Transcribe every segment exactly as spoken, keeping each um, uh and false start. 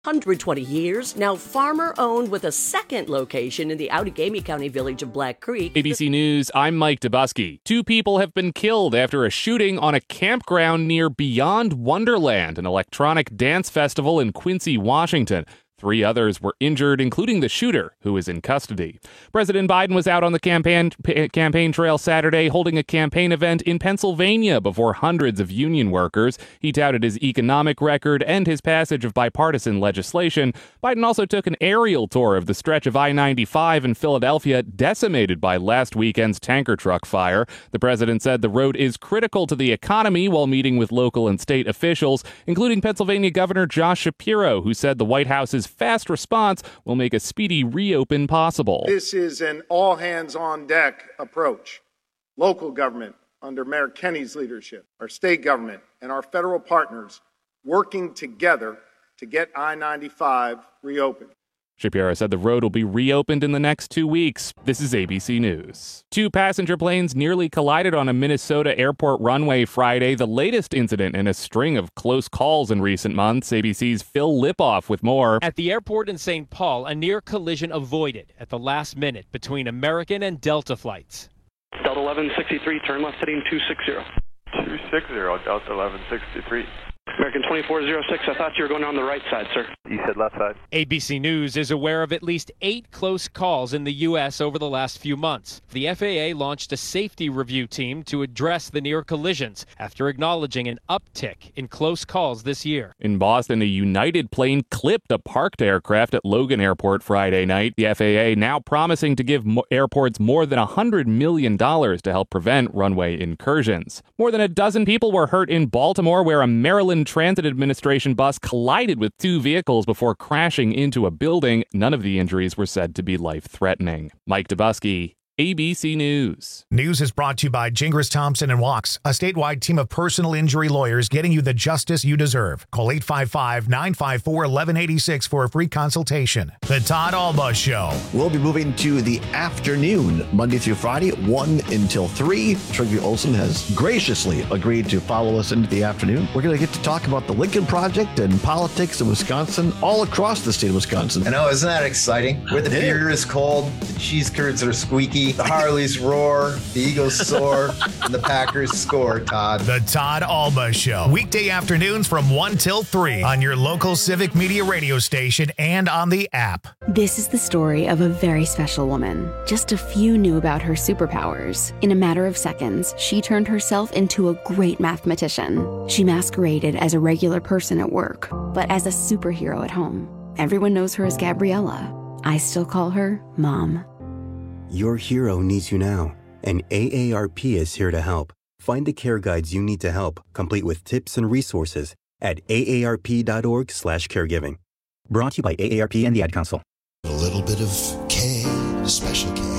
one hundred twenty years, now farmer-owned with a second location in the Outagamie County village of Black Creek. A B C News, I'm Mike Dubusky. Two people have been killed after a shooting on a campground near Beyond Wonderland, an electronic dance festival in Quincy, Washington. Three others were injured, including the shooter, who is in custody. President Biden was out on the campaign p- campaign trail Saturday holding a campaign event in Pennsylvania before hundreds of union workers. He touted his economic record and his passage of bipartisan legislation. Biden also took an aerial tour of the stretch of I ninety-five in Philadelphia, decimated by last weekend's tanker truck fire. The president said the road is critical to the economy while meeting with local and state officials, including Pennsylvania Governor Josh Shapiro, who said the White House's fast response will make a speedy reopen possible. This is an all-hands-on-deck approach. Local government under Mayor Kenny's leadership, our state government, and our federal partners working together to get I ninety-five reopened. Shapiro said the road will be reopened in the next two weeks. This is A B C News. Two passenger planes nearly collided on a Minnesota airport runway Friday, the latest incident in a string of close calls in recent months. A B C's Phil Lipoff with more. At the airport in Saint Paul, a near collision avoided at the last minute between American and Delta flights. Delta eleven sixty-three, turn left heading two sixty. two sixty, Delta eleven sixty-three. American twenty-four oh six, I thought you were going on the right side, sir. You said left side. A B C News is aware of at least eight close calls in the U S over the last few months. The F A A launched a safety review team to address the near collisions after acknowledging an uptick in close calls this year. In Boston, a United plane clipped a parked aircraft at Logan Airport Friday night. The F A A now promising to give mo- airports more than one hundred million dollars to help prevent runway incursions. More than a dozen people were hurt in Baltimore, where a Maryland Transit Administration bus collided with two vehicles before crashing into a building. None of the injuries were said to be life-threatening. Mike Dubusky, A B C News. News is brought to you by Gingras Thompson and Walks, a statewide team of personal injury lawyers getting you the justice you deserve. Call eight five five, nine five four, one one eight six for a free consultation. The Todd Alba Show. We'll be moving to the afternoon, Monday through Friday, one until three. Trygve Olsen has graciously agreed to follow us into the afternoon. We're going to get to talk about the Lincoln Project and politics in Wisconsin, all across the state of Wisconsin. I know, isn't that exciting? Where the beer is cold, the cheese curds are squeaky, the Harleys roar, the Eagles soar, and the Packers score, Todd. The Todd Alba Show. Weekday afternoons from one till three on your local Civic Media radio station and on the app. This is the story of a very special woman. Just a few knew about her superpowers. In a matter of seconds, she turned herself into a great mathematician. She masqueraded as a regular person at work, but as a superhero at home. Everyone knows her as Gabriella. I still call her Mom. Your hero needs you now, and A A R P is here to help. Find the care guides you need to help, complete with tips and resources at A A R P dot org slash caregiving. Brought to you by A A R P and the Ad Council. A little bit of K, special K.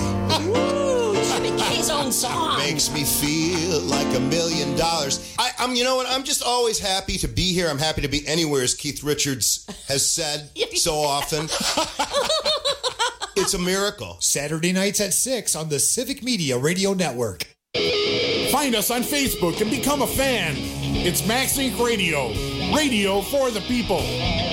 Woo! Jimmy K's own song. Makes me feel like a million dollars. I, I'm, you know what? I'm just always happy to be here. I'm happy to be anywhere, as Keith Richards has said so often. It's a miracle. Saturday nights at six on the Civic Media Radio Network. Find us on Facebook and become a fan. It's Max Inc Radio. Radio for the people.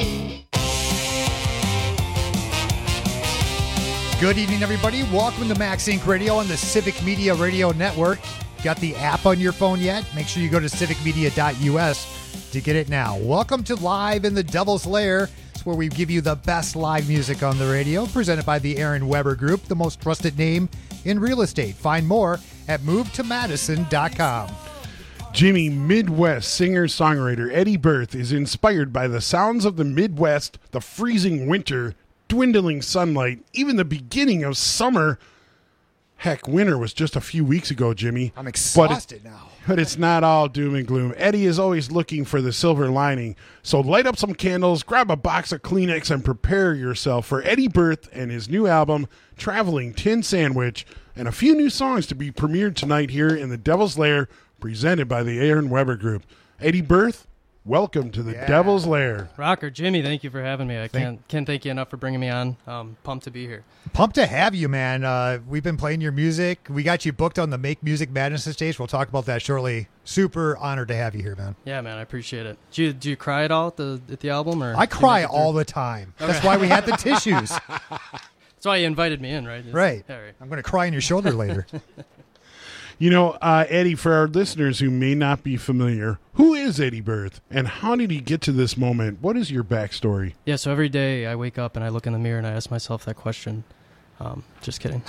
Good evening, everybody. Welcome to Max Inc Radio on the Civic Media Radio Network. Got the app on your phone yet? Make sure you go to civic media dot U S to get it now. Welcome to Live in the Devil's Lair. Where we give you the best live music on the radio, presented by the Aaron Weber Group, the most trusted name in real estate. Find more at move to madison dot com. Jimmy, Midwest singer-songwriter Eddie Berth is inspired by the sounds of the Midwest, the freezing winter, dwindling sunlight, even the beginning of summer. Heck, winter was just a few weeks ago, Jimmy. I'm exhausted but it, now. But it's not all doom and gloom. Eddie is always looking for the silver lining. So light up some candles, grab a box of Kleenex, and prepare yourself for Eddie Berth and his new album, Traveling Tin Sandwich, and a few new songs to be premiered tonight here in the Devil's Lair, presented by the Aaron Weber Group. Eddie Berth, welcome to the Yeah. Devil's Lair. Rocker, Jimmy, thank you for having me. I Thank- can't can't thank you enough for bringing me on. Um, pumped to be here. Pumped to have you, man. Uh, we've been playing your music. We got you booked on the Make Music Madness stage. We'll talk about that shortly. Super honored to have you here, man. Yeah, man, I appreciate it. Do you, do you cry at all at the at the album? Or I do you cry make it through? all the time. Okay. That's why we had the tissues. That's why you invited me in, right? It's- Right. yeah, right. I'm going to cry on your shoulder later. You know, uh, Eddie, for our listeners who may not be familiar, who is Eddie Berth and how did he get to this moment? What is your backstory? Yeah, so every day I wake up and I look in the mirror and I ask myself that question. Um, just kidding.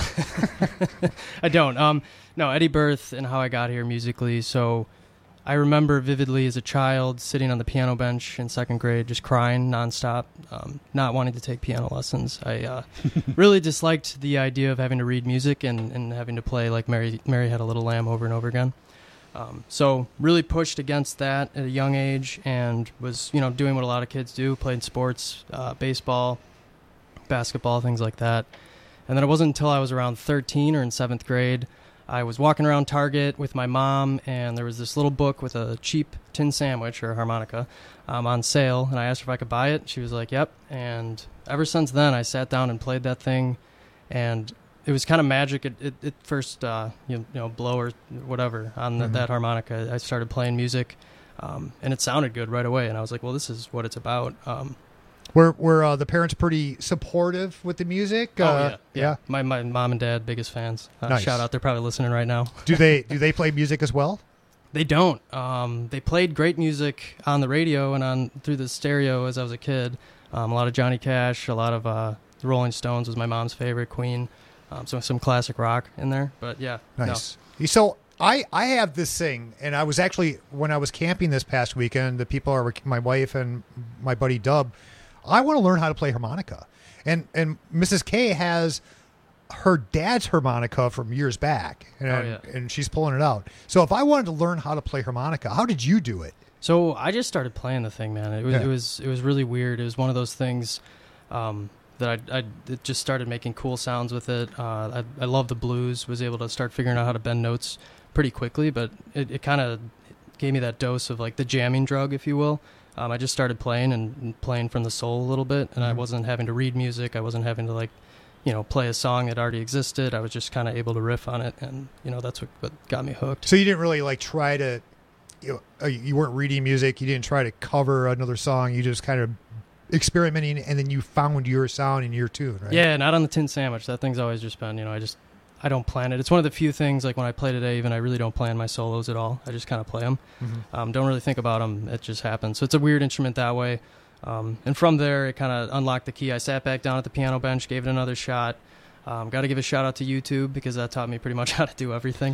I don't. Um, no, Eddie Berth and how I got here musically. So I remember vividly as a child sitting on the piano bench in second grade, just crying nonstop, um, not wanting to take piano lessons. I uh, really disliked the idea of having to read music and, and having to play like Mary, Mary Had a Little Lamb over and over again. Um, so really pushed against that at a young age and was, you know, doing what a lot of kids do, playing sports, uh, baseball, basketball, things like that. And then it wasn't until I was around thirteen or in seventh grade, I was walking around Target with my mom, and there was this little book with a cheap tin sandwich or harmonica um, on sale, and I asked her if I could buy it. She was like, yep. And ever since then, I sat down and played that thing, and it was kind of magic at, at, at first, uh, you, know, you know, blow or whatever on the, Mhm. that harmonica. I started playing music, um, and it sounded good right away, and I was like, well, this is what it's about. Um, Were were uh, the parents pretty supportive with the music? oh, Uh, yeah, yeah. My, my mom and dad, biggest fans. Uh, Nice. Shout out, they're probably listening right now. Do they do they play music as well? They don't. Um, they played great music on the radio and on through the stereo as I was a kid. Um, a lot of Johnny Cash, a lot of uh, the Rolling Stones was my mom's favorite, Queen, um, so some classic rock in there. But yeah, Nice. So I, I have this thing, and I was actually, when I was camping this past weekend, the people are, my wife and my buddy Dub, I want to learn how to play harmonica. And and Missus K has her dad's harmonica from years back, and, Oh, yeah. and she's pulling it out. So if I wanted to learn how to play harmonica, how did you do it? So I just started playing the thing, man. It was Yeah. it was it was really weird. It was one of those things um, that I I it just started making cool sounds with it. Uh, I I love the blues. Was able to start figuring out how to bend notes pretty quickly, but it, it kind of gave me that dose of like the jamming drug, if you will. Um, I just started playing and, and playing from the soul a little bit, and I Mhm. wasn't having to read music. I wasn't having to like, you know, play a song that already existed. I was just kind of able to riff on it, and you know that's what, what got me hooked. So you didn't really like try to, you know, uh, you weren't reading music. You didn't try to cover another song. You just kind of experimenting, and then you found your sound and your tune, right? Yeah, not on the tin sandwich. That thing's always just been, you know, I just, I don't plan it. It's one of the few things, like when I play today, even I really don't plan my solos at all. I just kind of play them. Mhm. Um, don't really think about them. It just happens. So it's a weird instrument that way. Um, and from there, it kind of unlocked the key. I sat back down at the piano bench, gave it another shot. Um, got to give a shout out to YouTube because that taught me pretty much how to do everything.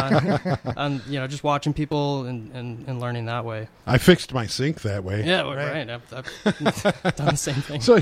uh, and, you know, just watching people and, and, and learning that way. I fixed my sink that way. Yeah, well, right. I've, I've done the same thing. So,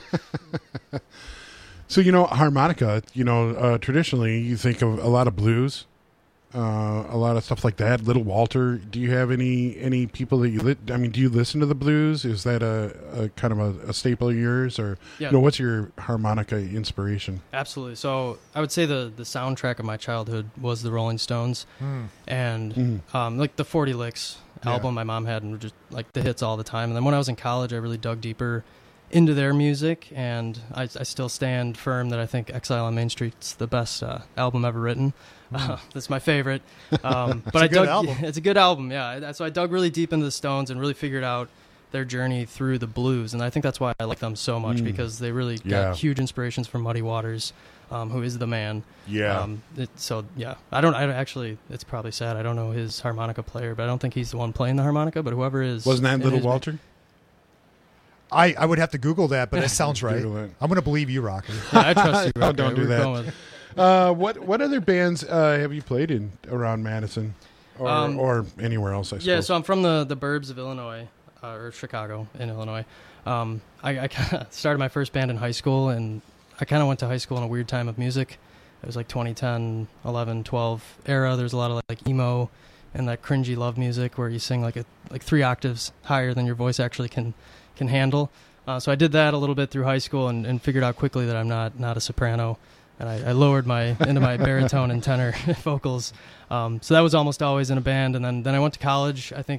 so you know, harmonica. You know, uh, traditionally you think of a lot of blues, uh, a lot of stuff like that. Little Walter. Do you have any any people that you? Li- I mean, do you listen to the blues? Is that a, a kind of a, a staple of yours, or Yeah. you know, what's your harmonica inspiration? Absolutely. So I would say the, the soundtrack of my childhood was the Rolling Stones, Hmm. and Mhm. um, like the forty Licks Yeah. album my mom had, and just like the hits all the time. And then when I was in college, I really dug deeper into their music, and I, I still stand firm that I think Exile on Main Street's the best uh, album ever written. Uh, that's my favorite. Um, but It's a I good dug, album. It's a good album, yeah. So I dug really deep into the Stones and really figured out their journey through the blues, and I think that's why I like them so much Mm. because they really Yeah. got huge inspirations from Muddy Waters, um, who is the man. Yeah. Um, it, so yeah, I don't. I don't- actually, it's probably sad. I don't know his harmonica player, but I don't think he's the one playing the harmonica. But whoever is, Wasn't that in Little his- Walter? I, I would have to Google that, but it sounds right. Google it. I'm going to believe you, Rocker. Yeah, I trust you. Oh, Rocker. don't do We're that. going with- Uh, what what other bands uh, have you played in around Madison, or Um, or anywhere else? I suppose. Yeah, so I'm from the, the burbs of Illinois, uh, or Chicago in Illinois. Um, I, I kind of started my first band in high school, and I kind of went to high school in a weird time of music. It was like twenty ten, eleven, twelve era. There's a lot of like emo and that cringy love music where you sing like a, like three octaves higher than your voice actually can can handle. Uh, so I did that a little bit through high school and, and figured out quickly that I'm not not a soprano. And I, I lowered my into my baritone and tenor vocals. Um, so that was almost always in a band. And then, then I went to college. I think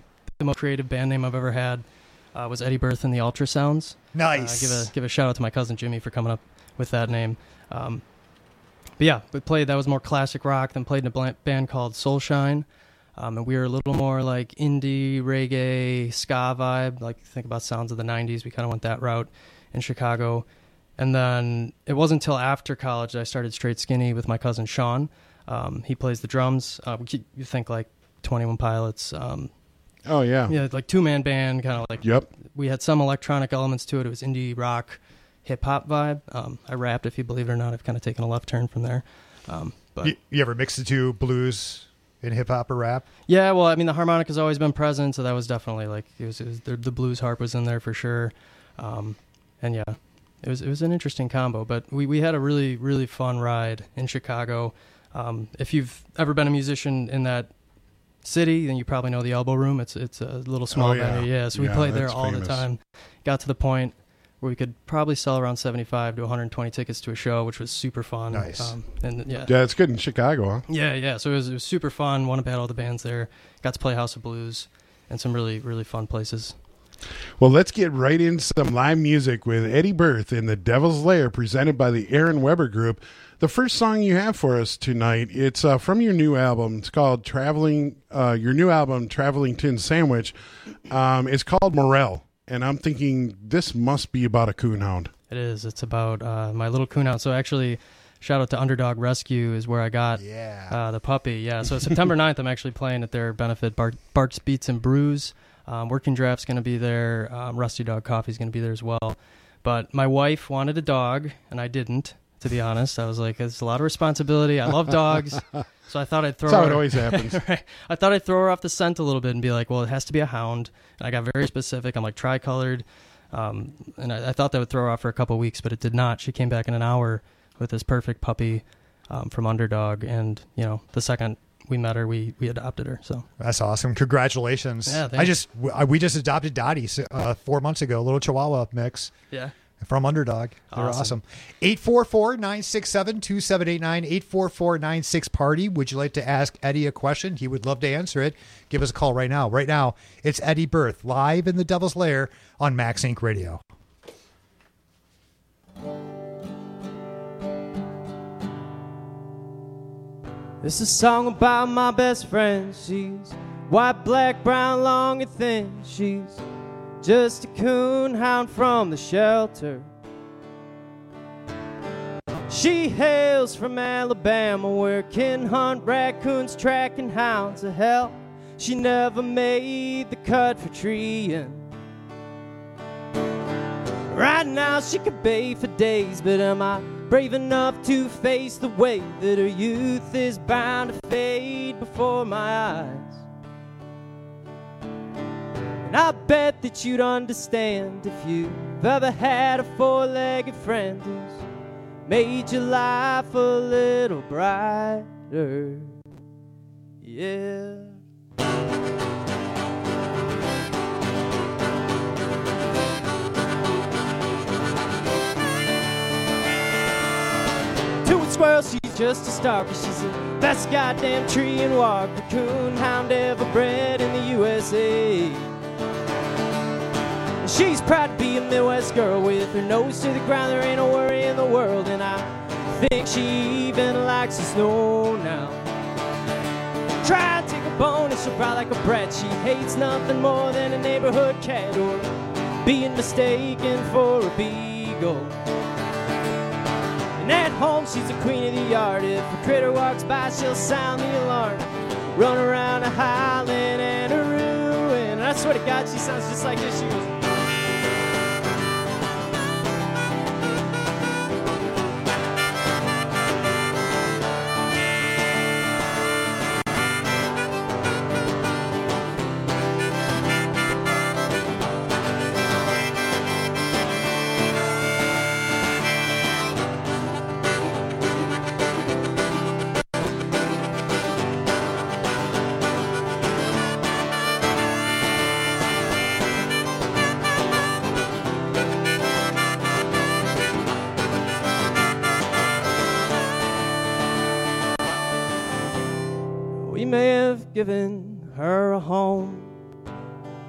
the most creative band name I've ever had uh, was Eddie Berth and the Ultrasounds. Nice. Uh, give a give a shout out to my cousin Jimmy for coming up with that name. Um, but yeah, we played, that was more classic rock, then played in a bl- band called Soulshine. Um, and we were a little more like indie, reggae, ska vibe. Like, think about sounds of the nineties. We kind of went that route in Chicago. And then it wasn't until after college that I started Straight Skinny with my cousin Sean. Um, he plays the drums. Uh, you think like twenty-one Pilots. Um, oh, yeah. Yeah, like two-man band, kind of like. Yep. We had some electronic elements to it. It was indie rock, hip-hop vibe. Um, I rapped, if you believe it or not. I've kind of taken a left turn from there. Um, but you, you ever mix the two, blues and hip-hop or rap? Yeah, well, I mean, the harmonic has always been present, so that was definitely like, it was, it was the, the blues harp was in there for sure. Um, and yeah, it was it was an interesting combo. But we, we had a really, really fun ride in Chicago. Um, if you've ever been a musician in that city, then you probably know the Elbow Room. It's it's a little small oh, yeah. venue. Yeah, so we yeah, played there all famous. the time. Got to the point where we could probably sell around seventy-five to one hundred twenty tickets to a show, which was super fun. Nice. Um, and yeah, Yeah, it's good in Chicago, huh? yeah, yeah. So it was, it was super fun. Won about all the bands there. Got to play House of Blues and some really, really fun places. Well, let's get right into some live music with Eddie Berth in The Devil's Lair, presented by the Aaron Weber Group. The first song you have for us tonight, it's uh, from your new album. It's called Traveling, uh, your new album, Traveling Tin Sandwich. Um, it's called Morel, and I'm thinking this must be about a coonhound. It is. It's about uh, my little coonhound. So actually, shout out to Underdog Rescue is where I got yeah. uh, the puppy. Yeah, so September ninth, I'm actually playing at their benefit, Bart, Bart's Beats and Brews. Um, Working Draft's going to be there. Um, Rusty Dog Coffee's going to be there as well. But my wife wanted a dog, and I didn't, to be honest. I was like, it's a lot of responsibility. I love dogs. So I thought I'd throw That's her. how it always happens. Right. I thought I'd throw her off the scent a little bit and be like, well, it has to be a hound. And I got very specific. I'm like, tricolored. Um, and I, I thought that would throw her off for a couple weeks, but it did not. She came back in an hour with this perfect puppy um, from Underdog. And, you know, the second we met her, we we adopted her. So that's awesome. Congratulations. Yeah, I just we just adopted Dottie uh, four months ago, a little Chihuahua mix. Yeah. From Underdog. They're awesome. awesome. eight four four, nine six seven, two seven eight nine, eight four four, nine six party. Would you like to ask Eddie a question? He would love to answer it. Give us a call right now. Right now, it's Eddie Berth live in the Devil's Lair on Max Inc Radio. This is a song about my best friend. She's white, black, brown, long and thin. She's just a coon hound from the shelter. She hails from Alabama, where kin hunt raccoons, tracking hounds of hell. She never made the cut for treeing. Right now she could bay for days, but am I brave enough to face the way that her youth is bound to fade before my eyes? And I bet that you'd understand if you've ever had a four-legged friend who's made your life a little brighter. Yeah. Squirrel, she's just a star, 'cause she's the best goddamn tree and walk coon hound ever bred in the U S A. And she's proud to be a Midwest girl with her nose to the ground. There ain't no worry in the world, and I think she even likes the snow now. Try and take a bone and she'll cry like a brat. She hates nothing more than a neighborhood cat or being mistaken for a beagle. And at home, she's the queen of the yard. If a critter walks by, she'll sound the alarm. Run around a howling and a ruin. And I swear to God, she sounds just like this. She goes, given her a home,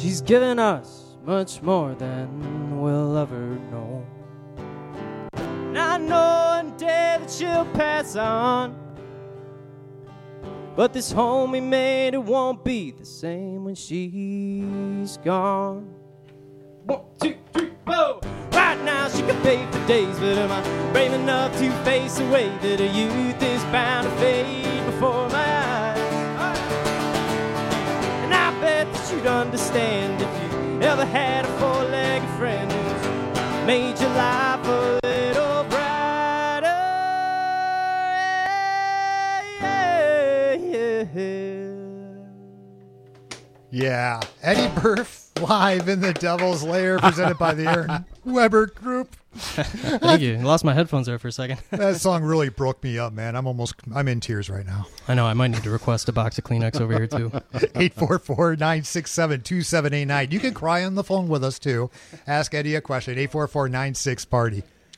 She's given us much more than we'll ever know. And I know one day that she'll pass on, but this home we made, it won't be the same when she's gone. One, two, three, four. Right now she can pay for days, but am I brave enough to face the way that her youth is bound to fade before my eyes? And I bet that you'd understand if you ever had a four-legged friend who's made your life a little brighter. Yeah, yeah, yeah. Yeah, Eddie Burf live in the Devil's Lair, presented by the Aaron Weber Group. Thank you. I lost my headphones there for a second. That song really broke me up, man. I'm almost, I'm in tears right now. I know. I might need to request a box of Kleenex over here too. eight four four, nine six seven, two seven eight nine. You can cry on the phone with us too. Ask Eddie a question. eight four four, nine six, party.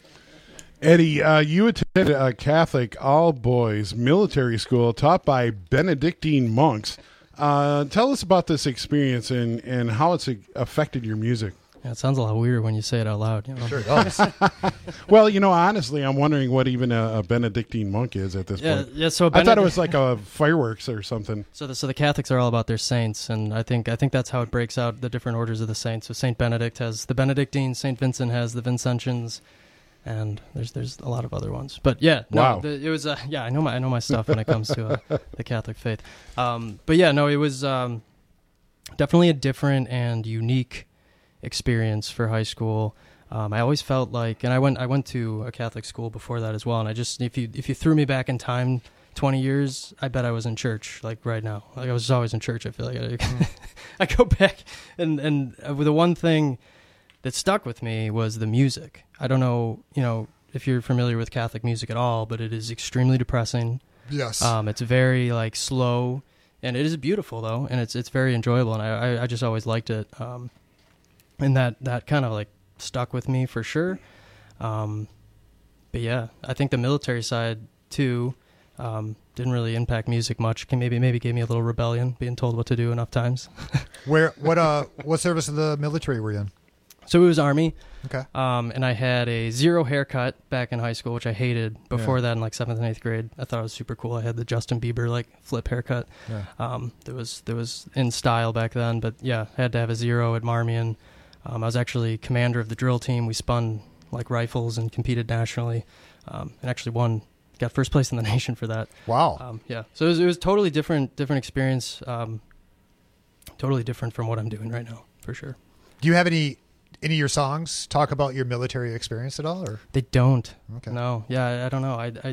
Eddie, uh, you attended a Catholic all-boys military school taught by Benedictine monks. Uh, tell us about this experience and, and how it's affected your music. Yeah, it sounds a lot weirder when you say it out loud. You know? Sure it does. Well, you know, honestly, I'm wondering what even a, a Benedictine monk is at this yeah, point. Yeah, so I Benedict- thought it was like a fireworks or something. So the, so the Catholics are all about their saints, and I think I think that's how it breaks out the different orders of the saints. So Saint Benedict has the Benedictines, Saint Vincent has the Vincentians, and there's there's a lot of other ones. But yeah, no, wow. the, it was uh, yeah, I know my I know my stuff when it comes to uh, the Catholic faith. Um, but yeah, no, it was um, definitely a different and unique experience for high school. Um, I always felt like, and I went I went to a Catholic school before that as well. And I just if you if you threw me back in time twenty years, I bet I was in church like right now. Like I was always in church. I feel like I, I go back and and the one thing that stuck with me was the music. I don't know, you know, if you're familiar with Catholic music at all, but it is extremely depressing. Yes. Um, it's very like slow, and it is beautiful though, and it's it's very enjoyable, and I I, I just always liked it. Um, and that that kind of like stuck with me for sure. Um, but yeah, I think the military side too um, didn't really impact music much. Can maybe maybe gave me a little rebellion, being told what to do enough times. Where what uh what service of the military were you in? So it was Army. Okay. Um, and I had a zero haircut back in high school, which I hated. Before Yeah. that, in like seventh and eighth grade, I thought it was super cool. I had the Justin Bieber like flip haircut. Yeah. Um, that was that was in style back then. But yeah, I had to have a zero at Marmion. Um, I was actually commander of the drill team. We spun like rifles and competed nationally, um, and actually won. Got first place in the nation for that. Wow. Um, yeah. So it was, it was totally different, different experience. Um, totally different from what I'm doing right now, for sure. Do you have any any of your songs talk about your military experience at all, or they don't? Okay. No. Yeah, I, I don't know. I, I,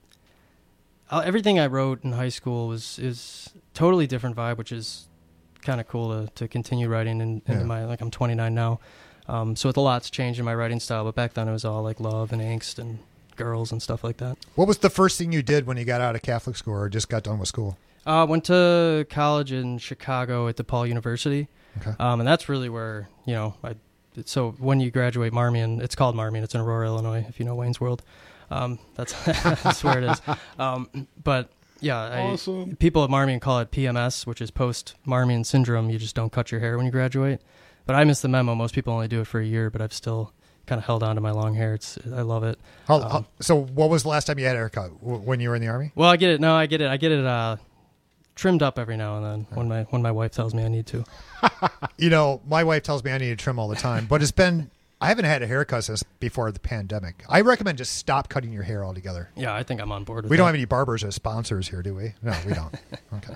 I everything I wrote in high school was is totally different vibe, which is kind of cool to, to continue writing in, into Yeah. my like I'm twenty-nine now, um, so it's a lot's changed in my writing style. But back then it was all like love and angst and girls and stuff like that. What was the first thing you did when you got out of Catholic school or just got done with school? I uh, went to college in Chicago at DePaul University, Okay. um, and that's really where you know I. So when you graduate Marmion, it's called Marmion. It's in Aurora, Illinois, if you know Wayne's World. Um, that's that's where it is. Um, but yeah, I, Awesome. people at Marmion call it P M S, which is post-Marmion syndrome. You just don't cut your hair when you graduate. But I missed the memo. Most people only do it for a year, but I've still kind of held on to my long hair. It's I love it. How, Um, how, so what was the last time you had a haircut? W- when you were in the Army? Well, I get it. No, I get it. I get it uh, trimmed up every now and then when my when my wife tells me I need to. You know, my wife tells me I need to trim all the time, but it's been, I haven't had a haircut since before the pandemic. I recommend just stop cutting your hair altogether. Yeah, I think I'm on board with We that. don't have any barbers as sponsors here, do we? No, we don't. Okay.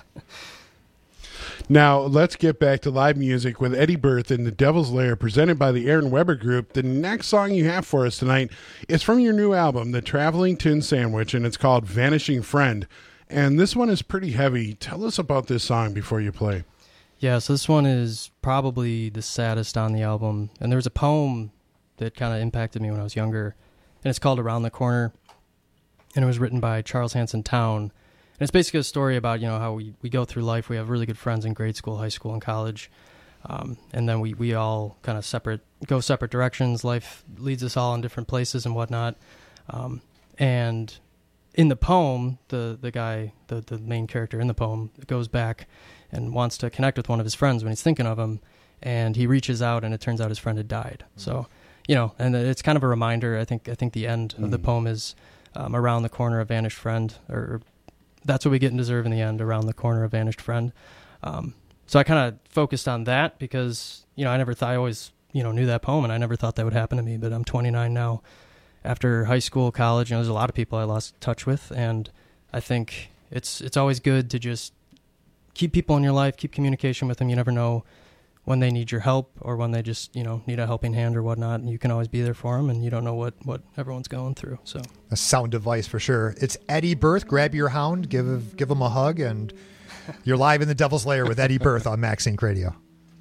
Now, let's get back to live music with Eddie Burth in The Devil's Lair, presented by the Aaron Weber Group. The next song you have for us tonight is from your new album, The Traveling Tin Sandwich, and it's called Vanishing Friend. And this one is pretty heavy. Tell us about this song before you play. Yeah, so this one is probably the saddest on the album. And there was a poem that kind of impacted me when I was younger, and it's called Around the Corner. And it was written by Charles Hanson Towne. And it's basically a story about, you know, how we, we go through life. We have really good friends in grade school, high school, and college. Um, and then we, we all kind of separate, go separate directions. Life leads us all in different places and whatnot. Um, and in the poem, the, the guy, the, the main character in the poem, goes back and wants to connect with one of his friends when he's thinking of him. and he reaches out, and it turns out his friend had died. Mm-hmm. So, you know, and it's kind of a reminder. I think I think the end mm-hmm. of the poem is um, around the corner, a vanished friend, or that's what we get and deserve in the end, around the corner, a vanished friend. Um, so I kind of focused on that because, you know, I never thought, I always, you know, knew that poem, and I never thought that would happen to me, but I'm twenty-nine now. After high school, college, you know, there's a lot of people I lost touch with, and I think it's it's always good to just keep people in your life, keep communication with them. You never know when they need your help or when they just, you know, need a helping hand or whatnot, and you can always be there for them, and you don't know what, what everyone's going through. So a sound device for sure. It's Eddie Berth. Grab your hound, give give him a hug, and you're live in the Devil's Lair with Eddie Berth on MaxSync Radio.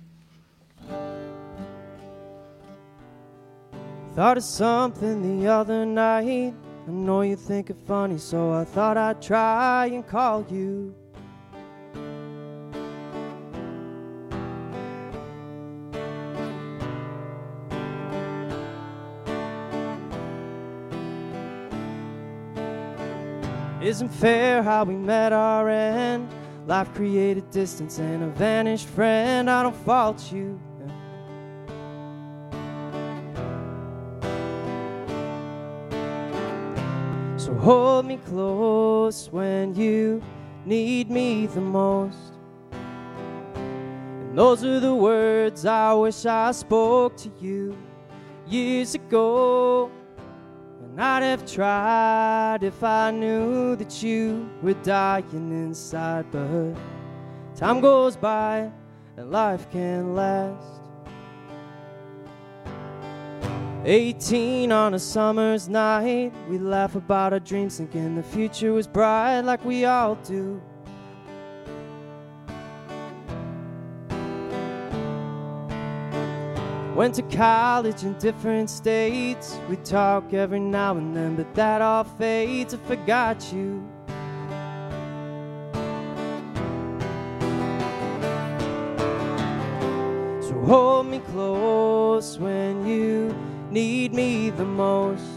Thought of something the other night. I know you think it funny, so I thought I'd try and call you. Isn't fair how we met our end. Life created distance and a vanished friend. I don't fault you. So hold me close when you need me the most. And those are the words I wish I spoke to you years ago. And I'd have tried if I knew that you were dying inside. But time goes by and life can't last. Eighteen on a summer's night, we laugh about our dreams, thinking the future was bright like we all do. Went to college in different states. We talk every now and then, but that all fades. I forgot you. So hold me close when you need me the most.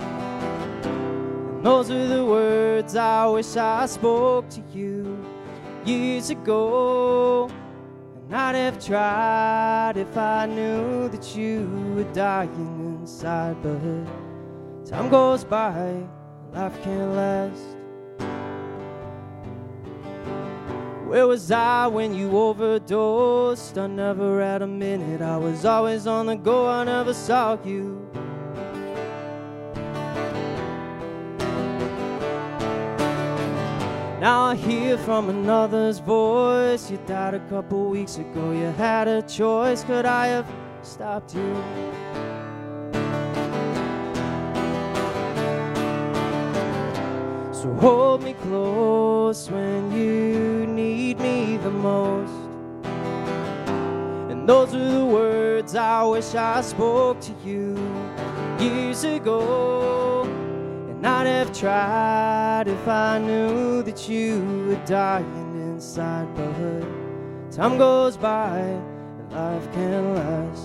And those are the words I wish I spoke to you years ago. And I'd have tried if I knew that you were dying inside. But time goes by, life can't last. Where was I when you overdosed? I never had a minute, I was always on the go, I never saw you. Now I hear from another's voice. You died a couple weeks ago, you had a choice. Could I have stopped you? So hold me close when you need me the most. And those are the words I wish I spoke to you years ago. And I'd have tried if I knew that you were dying inside. But time goes by and life can't last.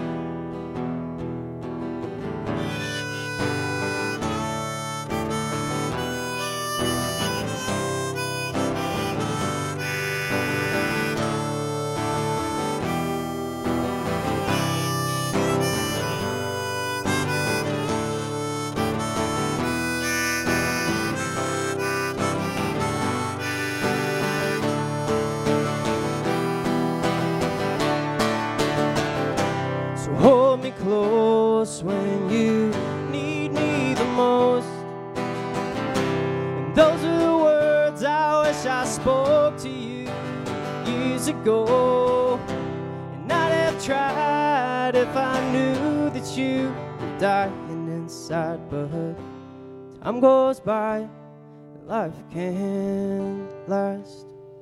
Close when you need me the most. And those are the words I wish I spoke to you years ago. And I'd have tried if I knew that you were dying inside. But time goes by and life can't last.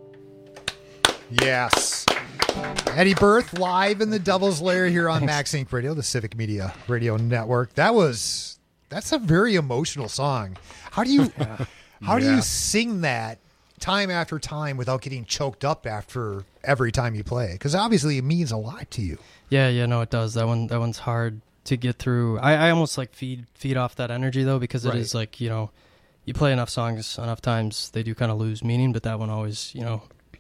Yes. Eddie Berth live in the Devil's Lair here on MaxSync Radio, the Civic Media Radio Network. That was that's a very emotional song. How do you yeah. how do Yeah. you sing that time after time without getting choked up after every time you play? Because obviously it means a lot to you. Yeah, yeah, no, it does. That one, that one's hard to get through. I, I almost like feed feed off that energy though, because it Right. is like, you know, you play enough songs enough times, they do kind of lose meaning. But that one always, you know,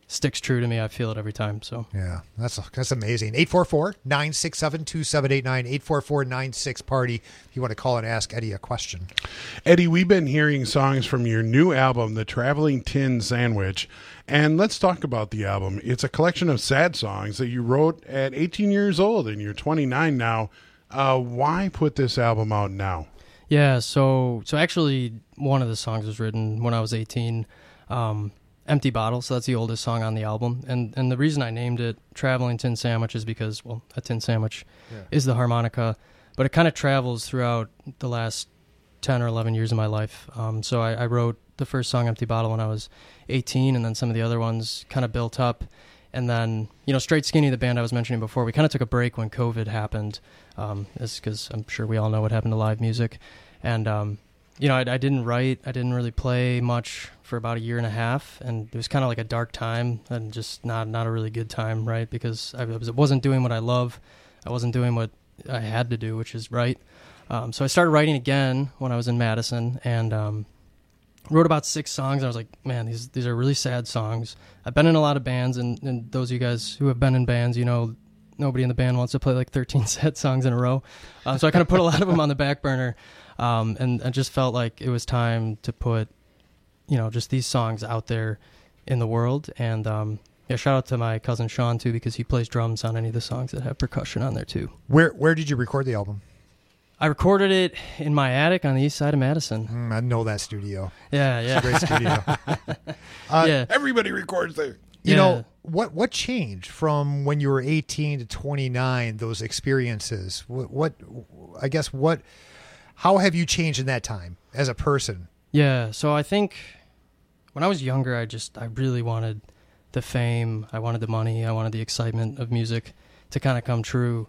sticks true to me. I feel it every time. So yeah, that's that's amazing. eight four four, nine six seven, two seven eight nine, eight four four, nine six party if you want to call and ask Eddie a question. Eddie, we've been hearing songs from your new album, The Traveling Tin Sandwich, and let's talk about the album. It's a collection of sad songs that you wrote at eighteen years old, and you're twenty-nine now. Uh, why put this album out now? Yeah, so so actually one of the songs was written when I was eighteen. Um, Empty Bottle, so that's the oldest song on the album. And and the reason I named it Traveling Tin Sandwich is because, well, a tin sandwich yeah. is the harmonica, but it kind of travels throughout the last ten or eleven years of my life. Um, so I, I wrote the first song, Empty Bottle, when I was eighteen, and then some of the other ones kind of built up. And then, you know, Straight Skinny, the band I was mentioning before, we kind of took a break when COVID happened, um, because I'm sure we all know what happened to live music. And, um, you know, I, I didn't write, I didn't really play much for about a year and a half, and it was kind of like a dark time and just not not a really good time, right? Because I was, wasn't doing what I love, I wasn't doing what I had to do, which is write. Um, so I started writing again when I was in Madison, and um, wrote about six songs. And I was like, man, these these are really sad songs. I've been in a lot of bands, and, and those of you guys who have been in bands, you know, nobody in the band wants to play like thirteen sad songs in a row. Um, so I kind of put a lot of them on the back burner, um, and I just felt like it was time to put, you know, just these songs out there in the world. And um, yeah, shout out to my cousin Sean too, because he plays drums on any of the songs that have percussion on there too. Where where did you record the album? I recorded it in my attic on the east side of Madison. Mm, I know that studio. Yeah, yeah. It's a great studio. uh, yeah. Everybody records there. You Yeah. know, what what changed from when you were eighteen to twenty-nine, those experiences? What, what I guess, what, how have you changed in that time as a person? Yeah, so I think when I was younger, I just, I really wanted the fame, I wanted the money, I wanted the excitement of music to kind of come true.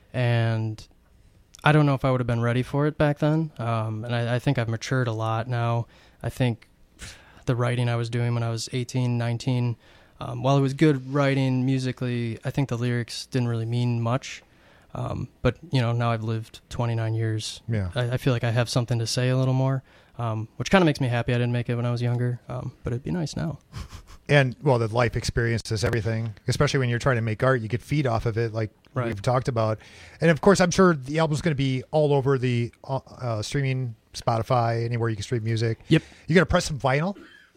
And I don't know if I would have been ready for it back then. Um, and I, I think I've matured a lot now. I think the writing I was doing when I was eighteen, nineteen, um, while it was good writing musically, I think the lyrics didn't really mean much. Um, but, you know, now I've lived twenty-nine years. Yeah. I, I feel like I have something to say a little more, um, which kind of makes me happy I didn't make it when I was younger. Um, but it'd be nice now. And, well, the life experience is everything, especially when you're trying to make art. You could feed off of it, like Right. we've talked about. And, of course, I'm sure the album's going to be all over the uh, streaming, Spotify, anywhere you can stream music. Yep. You going to press some vinyl?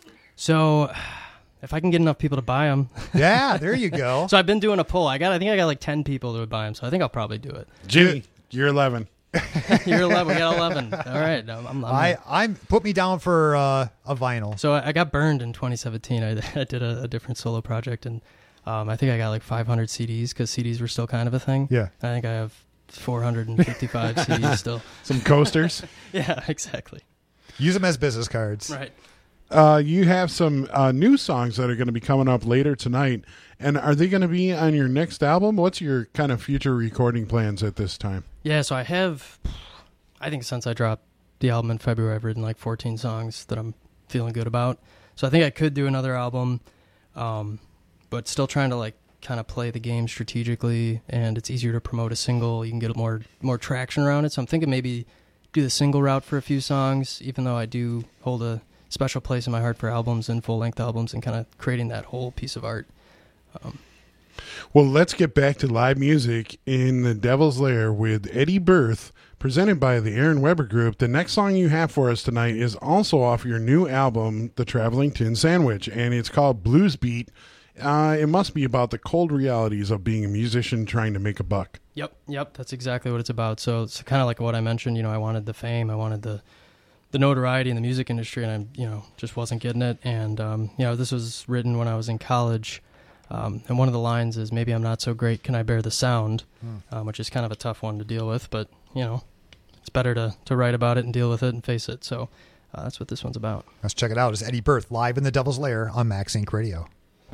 So if I can get enough people to buy them. Yeah, there you go. So I've been doing a poll. I got, I think I got like ten people that would buy them. So I think I'll probably do it. Jimmy, you're eleven. You're eleven. We got eleven. All right. I'm, I'm, I, I'm put me down for uh, a vinyl. So I, I got burned in twenty seventeen. I, I did a, a different solo project, and um, I think I got like five hundred C Ds because C Ds were still kind of a thing. Yeah. I think I have four hundred fifty-five C Ds still. Some coasters. Yeah, exactly. Use them as business cards. Right. Uh, you have some uh, new songs that are going to be coming up later tonight. And are they going to be on your next album? What's your kind of future recording plans at this time? Yeah, so I have, I think since I dropped the album in February, I've written like fourteen songs that I'm feeling good about. So I think I could do another album, um, but still trying to like kind of play the game strategically, and it's easier to promote a single. You can get more more traction around it. So I'm thinking maybe do the single route for a few songs, even though I do hold a special place in my heart for albums and full-length albums and kind of creating that whole piece of art. Um, Well, let's get back to live music in the Devil's Lair with Eddie Berth, presented by the Aaron Weber Group. The next song you have for us tonight is also off your new album, The Traveling Tin Sandwich, and it's called Blues Beat. Uh, it must be about the cold realities of being a musician trying to make a buck. Yep, yep, that's exactly what it's about. So it's kind of like what I mentioned. You know, I wanted the fame, I wanted the the notoriety in the music industry, and I, you know, just wasn't getting it. And um, you know, this was written when I was in college. Um, and one of the lines is, maybe I'm not so great, can I bear the sound? Hmm. Um, which is kind of a tough one to deal with, but, you know, it's better to, to write about it and deal with it and face it. So uh, that's what this one's about. Let's check it out. It's Eddie Berth, live in the Devil's Lair on Max Inc Radio.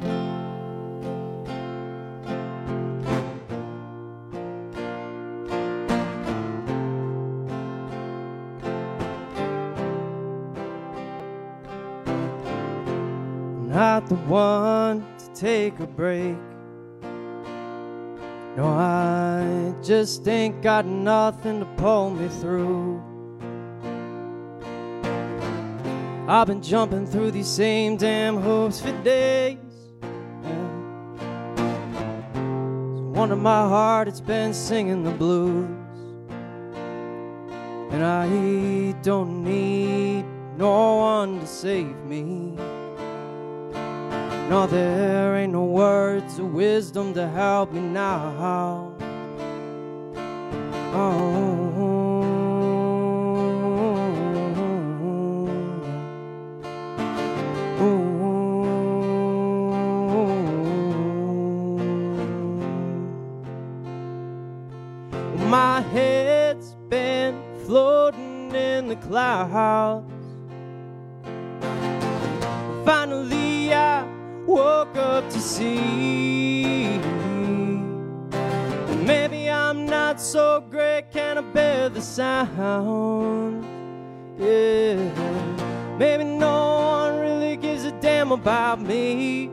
Not the one to take a break. No, I just ain't got nothing to pull me through. I've been jumping through these same damn hoops for days, Under my heart it's been singing the blues. And I don't need no one to save me. No, there ain't no words of wisdom to help me now. Oh, my head's been floating in the clouds. Finally I woke up to see maybe I'm not so great, can I bear the sound? Yeah, maybe no one really gives a damn about me.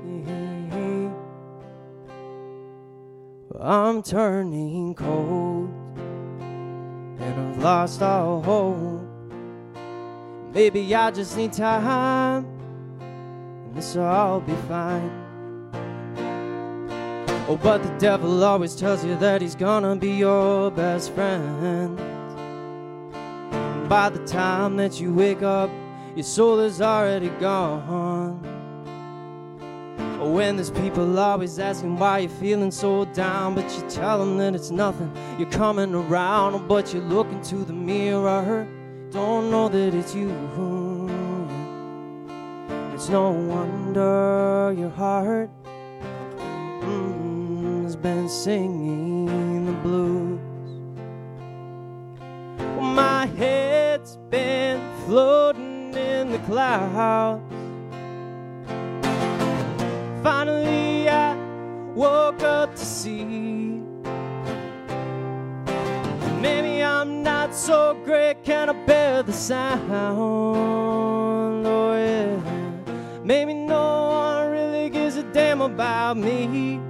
I'm turning cold and I've lost all hope. Maybe I just need time and this will all be fine. Oh, but the devil always tells you that he's gonna be your best friend. And by the time that you wake up, your soul is already gone. Oh, when there's people always asking why you're feeling so down, but you tell them that it's nothing, you're coming around. Oh, but you look into the mirror, don't know that it's you. It's no wonder your heart mm, has been singing the blues. Well, my head's been floating in the clouds. Finally I woke up to see maybe I'm not so great, can I bear the sound? Oh yeah, maybe no one really gives a damn about me.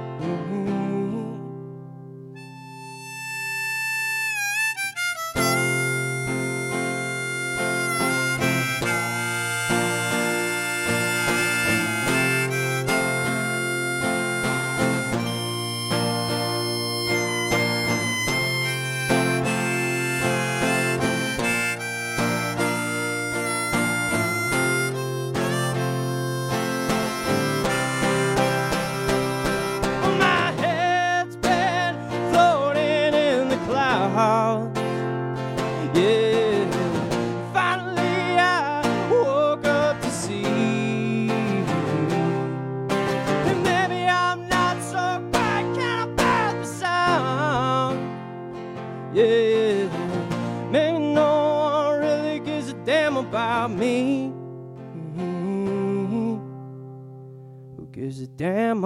Gives a damn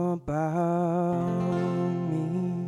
about me.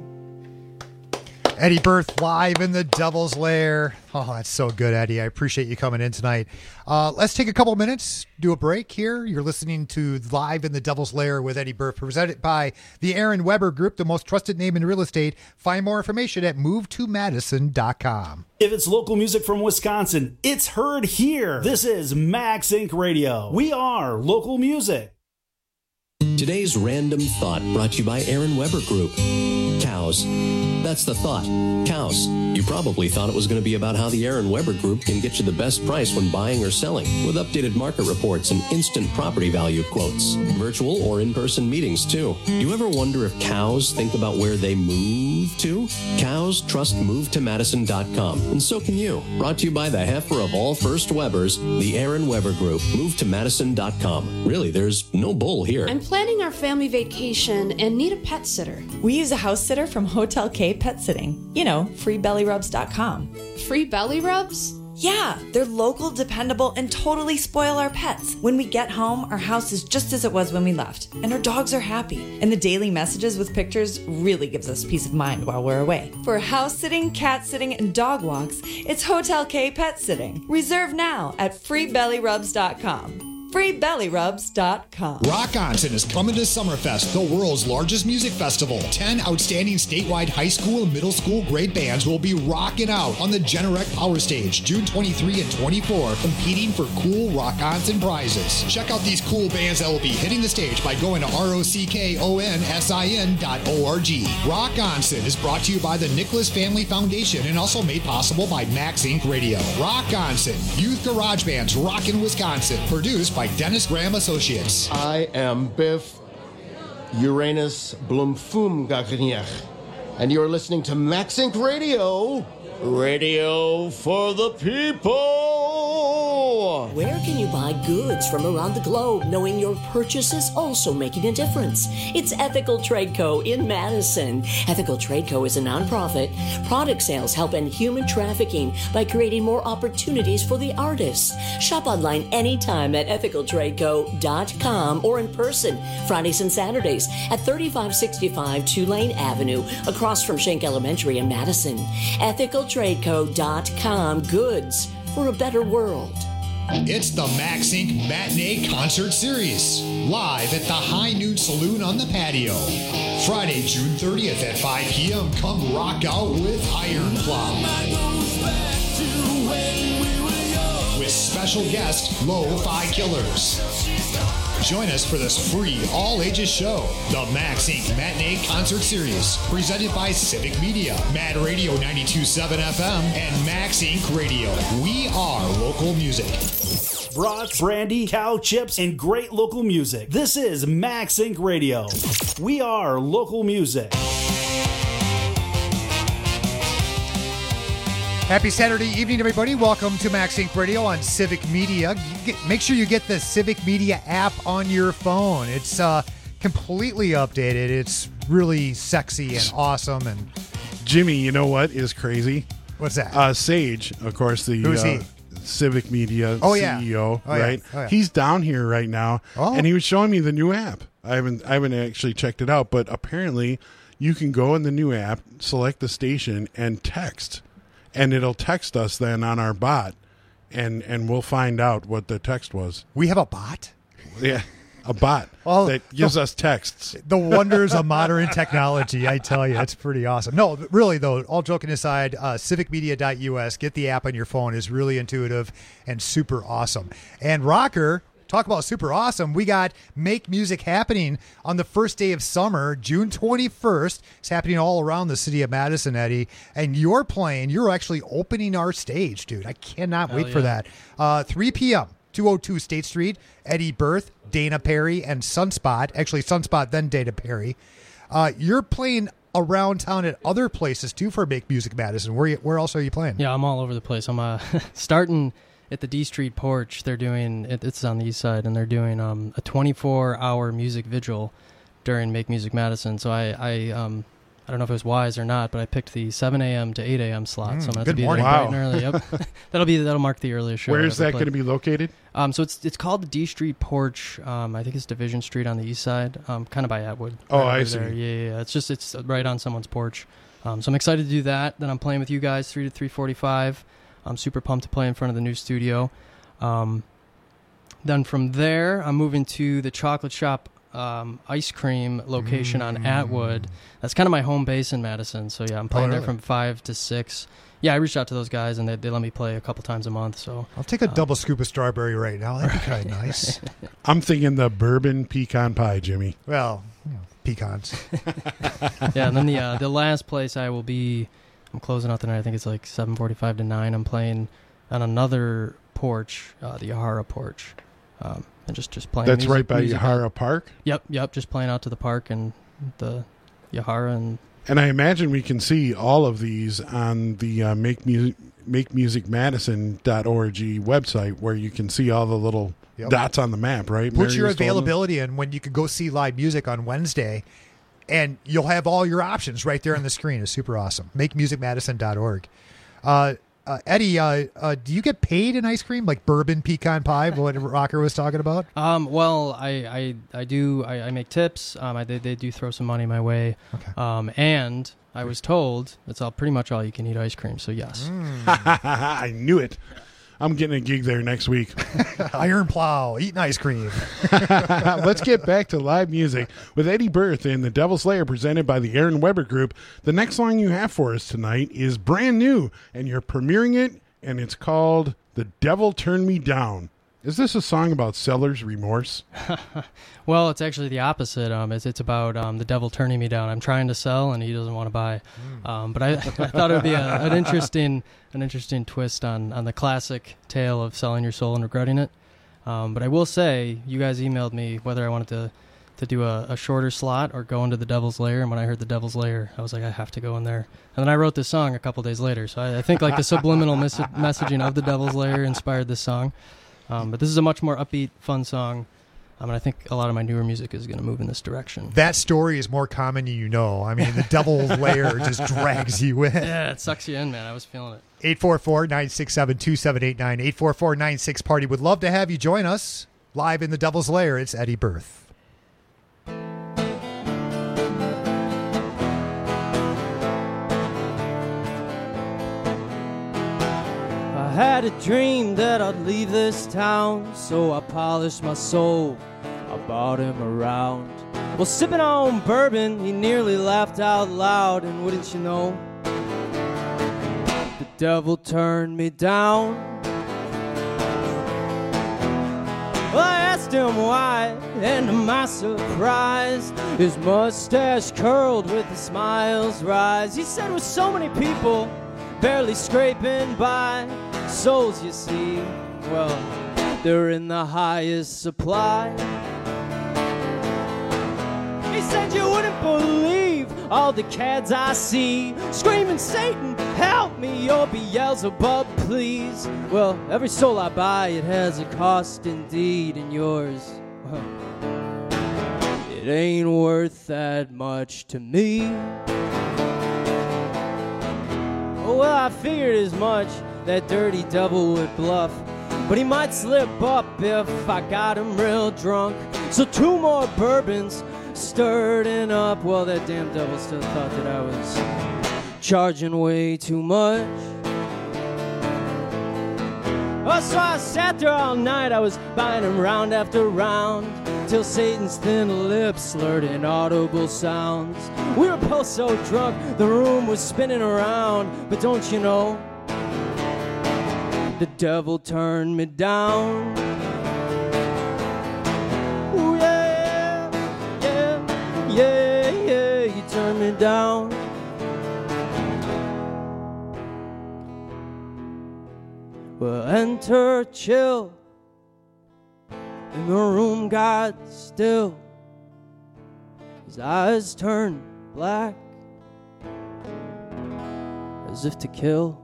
Eddie Berth live in the Devil's Lair. Oh, that's so good, Eddie. I appreciate you coming in tonight. Uh, let's take a couple minutes, do a break here. You're listening to Live in the Devil's Lair with Eddie Berth, presented by the Aaron Weber Group, the most trusted name in real estate. Find more information at move to madison dot com. If it's local music from Wisconsin, it's heard here. This is Max Incorporated. Radio. We are local music. Today's Random Thought brought to you by Aaron Weber Group. Cows. That's the thought. Cows. You probably thought it was going to be about how the Aaron Weber Group can get you the best price when buying or selling, with updated market reports and instant property value quotes. Virtual or in-person meetings, too. Do you ever wonder if cows think about where they move to? Cows trust move to madison dot com, and so can you. Brought to you by the heifer of all First Webers, the Aaron Weber Group. move to madison dot com. Really, there's no bull here. I'm planning our family vacation and need a pet sitter. We use a house sitter from Hotel K Pet Sitting. You know, free belly rubs dot com. Free belly rubs? Yeah, they're local, dependable, and totally spoil our pets. When we get home, our house is just as it was when we left, and our dogs are happy. And the daily messages with pictures really gives us peace of mind while we're away. For house sitting, cat sitting, and dog walks, it's Hotel K Pet Sitting. Reserve now at free belly rubs dot com. free belly rubs dot com. Rock Onsen is coming to Summerfest, the world's largest music festival. Ten outstanding statewide high school and middle school grade bands will be rocking out on the Generac Power Stage June twenty-third and twenty-fourth, competing for cool Rock Onsen prizes. Check out these cool bands that will be hitting the stage by going to R O C K O N S I N dot org. Rock Onsen is brought to you by the Nicholas Family Foundation and also made possible by Max Incorporated. Radio. Rock Onsen, youth garage bands rockin' Wisconsin, produced by Dennis Graham Associates. I am Biff Uranus Blumfumgagniach, and you're listening to Max Incorporated. Radio, radio for the people. Where can you buy goods from around the globe, knowing your purchase is also making a difference? It's Ethical Trade Co. in Madison. Ethical Trade Co. is a nonprofit. Product sales help end human trafficking by creating more opportunities for the artists. Shop online anytime at ethical trade co dot com or in person Fridays and Saturdays at thirty-five sixty-five Tulane Avenue, across from Schenck Elementary in Madison. ethical trade co dot com. Goods for a better world. It's the Max Incorporated. Matinee Concert Series, live at the High Noon Saloon on the patio. Friday, June thirtieth at five p.m. Come rock out with Iron Plow. With special guest, Lo-Fi Killers. Join us for this free all-ages show, the Max Incorporated. Matinee Concert Series, presented by Civic Media, Mad Radio ninety-two point seven F M, and Max Incorporated Radio. We are local music. Brats, brandy, cow chips, and great local music. This is Max Incorporated. Radio. We are local music. Happy Saturday evening, everybody. Welcome to Max Incorporated. Radio on Civic Media. You get, make sure you get the Civic Media app on your phone. It's uh, completely updated. It's really sexy and awesome. And Jimmy, you know what is crazy? What's that? Uh, Sage, of course, the Who's uh, he? Civic Media Oh, yeah. C E O, Oh, yeah. right? Oh, yeah. He's down here right now, Oh. and he was showing me the new app. I haven't, I haven't actually checked it out, but apparently you can go in the new app, select the station, and text. And it'll text us then on our bot, and, and we'll find out what the text was. We have a bot? Yeah, a bot Oh, that gives the- us texts. The wonders of modern technology, I tell you. It's pretty awesome. No, really, though, all joking aside, uh, civic media dot U S, get the app on your phone. Is really intuitive and super awesome. And Rocker, talk about super awesome. We got Make Music happening on the first day of summer, June twenty-first. It's happening all around the city of Madison, Eddie. And you're playing, you're actually opening our stage, dude. I cannot Hell wait for yeah. that. Uh, three p.m., two oh two State Street, Eddie Berth, Dana Perry, and Sunspot. Actually, Sunspot, then Dana Perry. Uh, you're playing around town at other places, too, for Make Music Madison. Where you, where else are you playing? Yeah, I'm all over the place. I'm uh, starting at the D Street Porch. They're doing, it, it's on the east side, and they're doing um, a twenty-four hour music vigil during Make Music Madison. So I, I, um, I don't know if it was wise or not, but I picked the seven a.m. to eight a.m. slot. Mm, so I'm going to good be morning. there bright Wow. and early. Yep. that'll be that'll mark the earliest show. Where I is ever that played. going to be located? Um, so it's it's called the D Street Porch. Um, I think it's Division Street on the east side, um, kind of by Atwood. Oh, right I over see. there. Yeah, yeah, yeah. It's just it's right on someone's porch. Um, so I'm excited to do that. Then I'm playing with you guys three to three forty-five. I'm super pumped to play in front of the new studio. Um, then from there, I'm moving to the Chocolate Shop um, ice cream location Mm. on Atwood. That's kind of my home base in Madison. So yeah, I'm playing there really? from five to six. Yeah, I reached out to those guys and they, they let me play a couple times a month. So I'll take a double scoop of strawberry right now. That'd be kind of nice. I'm thinking the bourbon pecan pie, Jimmy. Well, you know, pecans. Yeah, and then the uh, the last place I will be, I'm closing out the night. I think it's like seven forty-five to nine. I'm playing on another porch, uh, the Yahara porch, um, and just just playing. That's music, right by music. Yahara Park? Yep, yep. Just playing out to the park and the Yahara and. And I imagine we can see all of these on the uh, Make Music Make Music Madison dot org website, where you can see all the little Yep. dots on the map, right? Put Mary your was telling us? availability in when you can go see live music on Wednesday, and you'll have all your options right there on the screen. It's super awesome. Make Music Madison dot org. Uh, uh, Eddie, uh, uh, do you get paid in ice cream, like bourbon pecan pie, what Rocker was talking about? Um, well, I, I, I do, I, I make tips. Um, I, they, they do throw some money my way. Okay. Um, and I was told it's all pretty much all you can eat ice cream. So yes. I knew it. I'm getting a gig there next week. Iron Plow, eating ice cream. Let's get back to live music with Eddie Berth and the Devil's Lair presented by the Aaron Weber Group. The next song you have for us tonight is brand new, and you're premiering it, and it's called The Devil Turned Me Down. Is this a song about seller's remorse? Well, it's actually the opposite. Um, it's, it's about um, the devil turning me down. I'm trying to sell, and he doesn't want to buy. Mm. Um, but I, I thought it would be a, an interesting, an interesting twist on, on the classic tale of selling your soul and regretting it. Um, but I will say, you guys emailed me whether I wanted to, to do a, a shorter slot or go into the Devil's Lair. And when I heard the Devil's Lair, I was like, I have to go in there. And then I wrote this song a couple days later. So I, I think like the subliminal mes- messaging of the Devil's Lair inspired this song. Um, but this is a much more upbeat, fun song. Um, and I think a lot of my newer music is going to move in this direction. That story is more common than you know. I mean, the Devil's Lair just drags you in. Yeah, it sucks you in, man. I was feeling it. eight four four, nine six seven, two seven eight nine, eight four four, nine six party. Would love to have you join us live in the Devil's Lair. It's Eddie Berth. I had a dream that I'd leave this town, so I polished my soul, I bought him around. Well, sipping on bourbon, he nearly laughed out loud, and wouldn't you know, the devil turned me down. Well, I asked him why, and to my surprise, his mustache curled with a smile's rise. He said with so many people barely scraping by, souls, you see, well, they're in the highest supply. He said you wouldn't believe all the cats I see screaming, Satan, help me, or Beelzebub, please. Well, every soul I buy, it has a cost indeed, and yours, well, it ain't worth that much to me. Well, I figured as much, that dirty devil would bluff, but he might slip up if I got him real drunk. So two more bourbons stirred him up. Well, that damn devil still thought that I was charging way too much. Oh, so I sat there all night, I was buying him round after round, till Satan's thin lips slurred inaudible sounds. We were both so drunk, the room was spinning around, but don't you know, the devil turned me down. Ooh, yeah, yeah, yeah, yeah, you turned me down. Well, enter chill, and the room got still. His eyes turned black, as if to kill.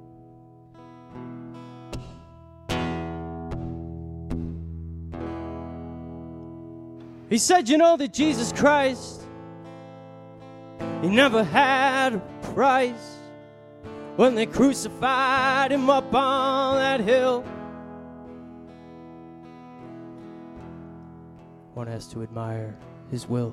He said, you know that Jesus Christ, he never had a price when they crucified him up on that hill. One has to admire his will.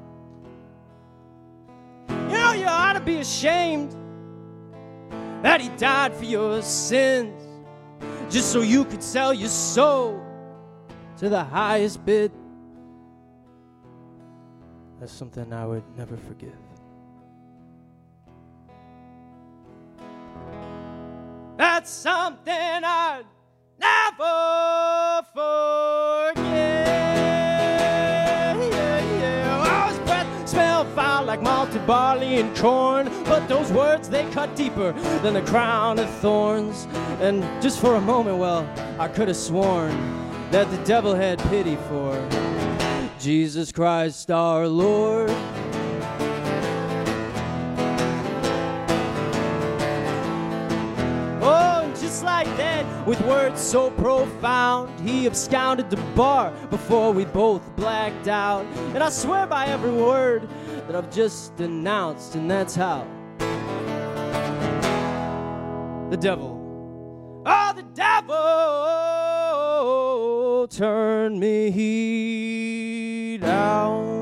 You know, you ought to be ashamed that he died for your sins, just so you could sell your soul to the highest bid. That's something I would never forgive. That's something I'd never forget. Yeah, yeah. Oh, his breath smelled foul like malted barley and corn, but those words, they cut deeper than a crown of thorns. And just for a moment, well, I could have sworn that the devil had pity for Jesus Christ our Lord. Oh, and just like that, with words so profound, he absconded the bar before we both blacked out. And I swear by every word that I've just announced, and that's how the devil, oh, the devil turned me down.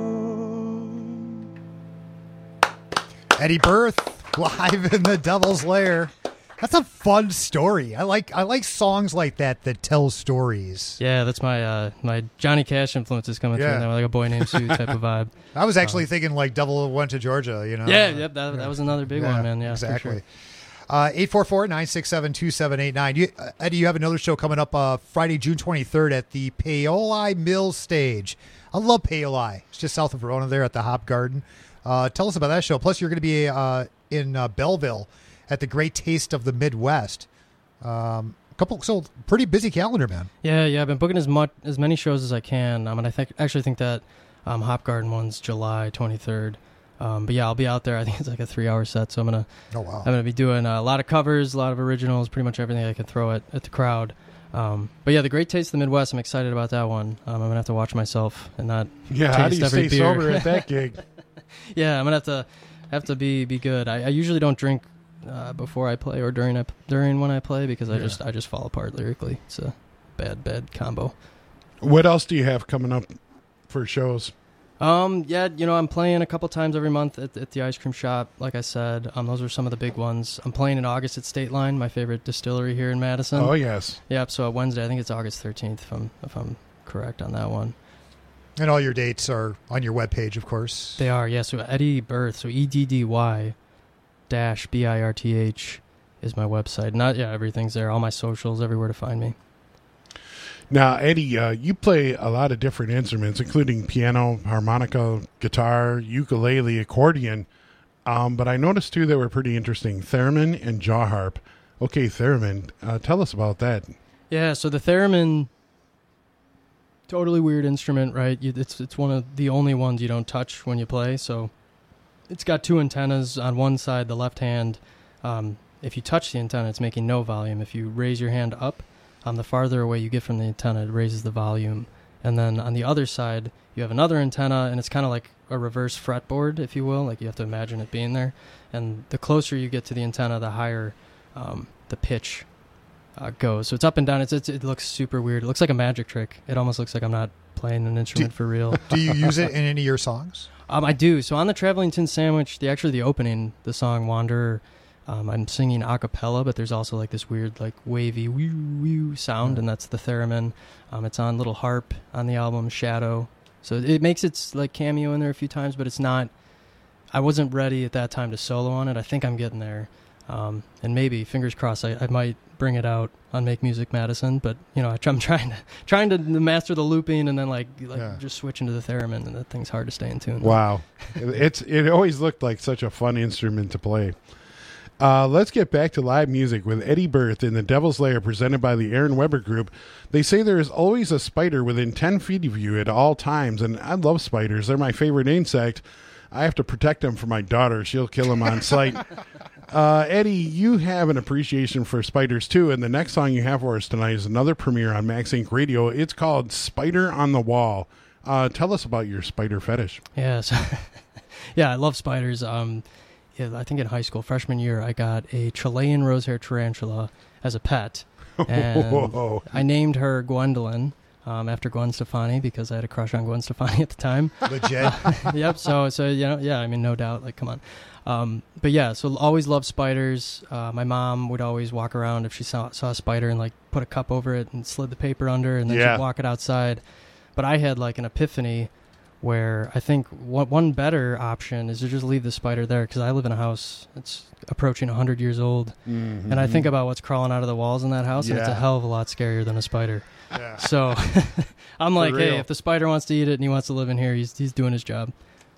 Eddie Berth, live in the Devil's Lair. That's a fun story. I like I like songs like that that tell stories. Yeah, that's my uh, my Johnny Cash influences coming Yeah. through now, like a Boy Named Sue type of vibe. I was actually thinking like Devil Went to Georgia, you know? Yeah, yep, that, that was another big one, man. Yeah, for exactly. sure. Uh, eight four four, nine six seven, two seven eight nine. You, uh, Eddie, you have another show coming up uh, Friday, June twenty-third at the Paoli Mill Stage. I love Paoli. It's just south of Verona there at the Hop Garden. Uh, tell us about that show. Plus, you're going to be uh, in uh, Belleville at the Great Taste of the Midwest. Um, a couple, so pretty busy calendar, man. Yeah, yeah. I've been booking as much as many shows as I can. Um, and I think actually think that um, Hop Garden one's July twenty-third. Um, but yeah, I'll be out there. I think it's like a three-hour set, so I'm gonna. Oh wow. I'm gonna be doing uh, a lot of covers, a lot of originals, pretty much everything I can throw at, at the crowd. Um, but yeah, the Great Taste of the Midwest. I'm excited about that one. Um, I'm gonna have to watch myself and not. Yeah, taste how do you every stay beer. sober at that gig? Yeah, I'm gonna have to have to be be good. I, I usually don't drink uh, before I play or during I, during when I play because I Yeah. just I just fall apart lyrically. It's a bad bad combo. What else do you have coming up for shows? Um, yeah, you know, I'm playing a couple times every month at, at the ice cream shop. Like I said, um, those are some of the big ones. I'm playing in August at State Line, my favorite distillery here in Madison. Oh, yes. Yep. So Wednesday, I think it's August thirteenth, if I'm if I'm correct on that one. And all your dates are on your webpage, of course. They are, yeah. So Eddie Birth, so E D D Y dash B I R T H is my website. Not yeah, everything's there. All my socials, everywhere to find me. Now, Eddie, uh, you play a lot of different instruments, including piano, harmonica, guitar, ukulele, accordion. Um, but I noticed, too, they were pretty interesting. Theremin and jaw harp. Okay, theremin. Uh, tell us about that. Yeah, so the theremin, totally weird instrument, right? You, it's it's one of the only ones you don't touch when you play. So it's got two antennas on one side, the left hand. Um, if you touch the antenna, it's making no volume. If you raise your hand up, um, the farther away you get from the antenna, it raises the volume. And then on the other side, you have another antenna, and it's kind of like a reverse fretboard, if you will. Like you have to imagine it being there. And the closer you get to the antenna, the higher um, the pitch uh, goes. So it's up and down. It's, it's It looks super weird. It looks like a magic trick. It almost looks like I'm not playing an instrument Do- for real. Do you use it in any of your songs? Um, I do. So on the Traveling Tin Sandwich, the actually the opening, the song Wanderer, um, I'm singing a cappella, but there's also like this weird like wavy woo woo sound, and that's the theremin. Um, it's on little harp on the album Shadow. So it makes its like cameo in there a few times, but it's not. I wasn't ready at that time to solo on it. I think I'm getting there, um, and maybe fingers crossed, I, I might bring it out on Make Music Madison. But you know, I, I'm trying to trying to master the looping and then like like Yeah. just switch into the theremin, and that thing's hard to stay in tune. Wow. it's It always looked like such a fun instrument to play. Uh, let's get back to live music with Eddie Birth in the Devil's Lair presented by the Aaron Weber Group. They say there is always a spider within ten feet of you at all times, and I love spiders. They're my favorite insect. I have to protect them from my daughter. She'll kill them on sight. Uh, Eddie, you have an appreciation for spiders, too, and the next song you have for us tonight is another premiere on Max Inc Radio. It's called Spider on the Wall. Uh, tell us about your spider fetish. Yeah, so yeah, I love spiders. Um, yeah, I think in high school, freshman year, I got a Chilean rosehair tarantula as a pet, and Whoa. I named her Gwendolyn um, after Gwen Stefani because I had a crush on Gwen Stefani at the time. Legit. Uh, yep. So, so you know, yeah. I mean, no doubt. Like, come on. Um, but yeah, so always loved spiders. Uh, my mom would always walk around if she saw saw a spider and like put a cup over it and slid the paper under, and then Yeah. she'd walk it outside. But I had like an epiphany where I think one, one better option is to just leave the spider there, because I live in a house that's approaching one hundred years old, Mhm. and I think about what's crawling out of the walls in that house, and it's a Yeah. hell of a lot scarier than a spider. Yeah. So I'm For like, hey, real. if the spider wants to eat it and he wants to live in here, he's he's doing his job.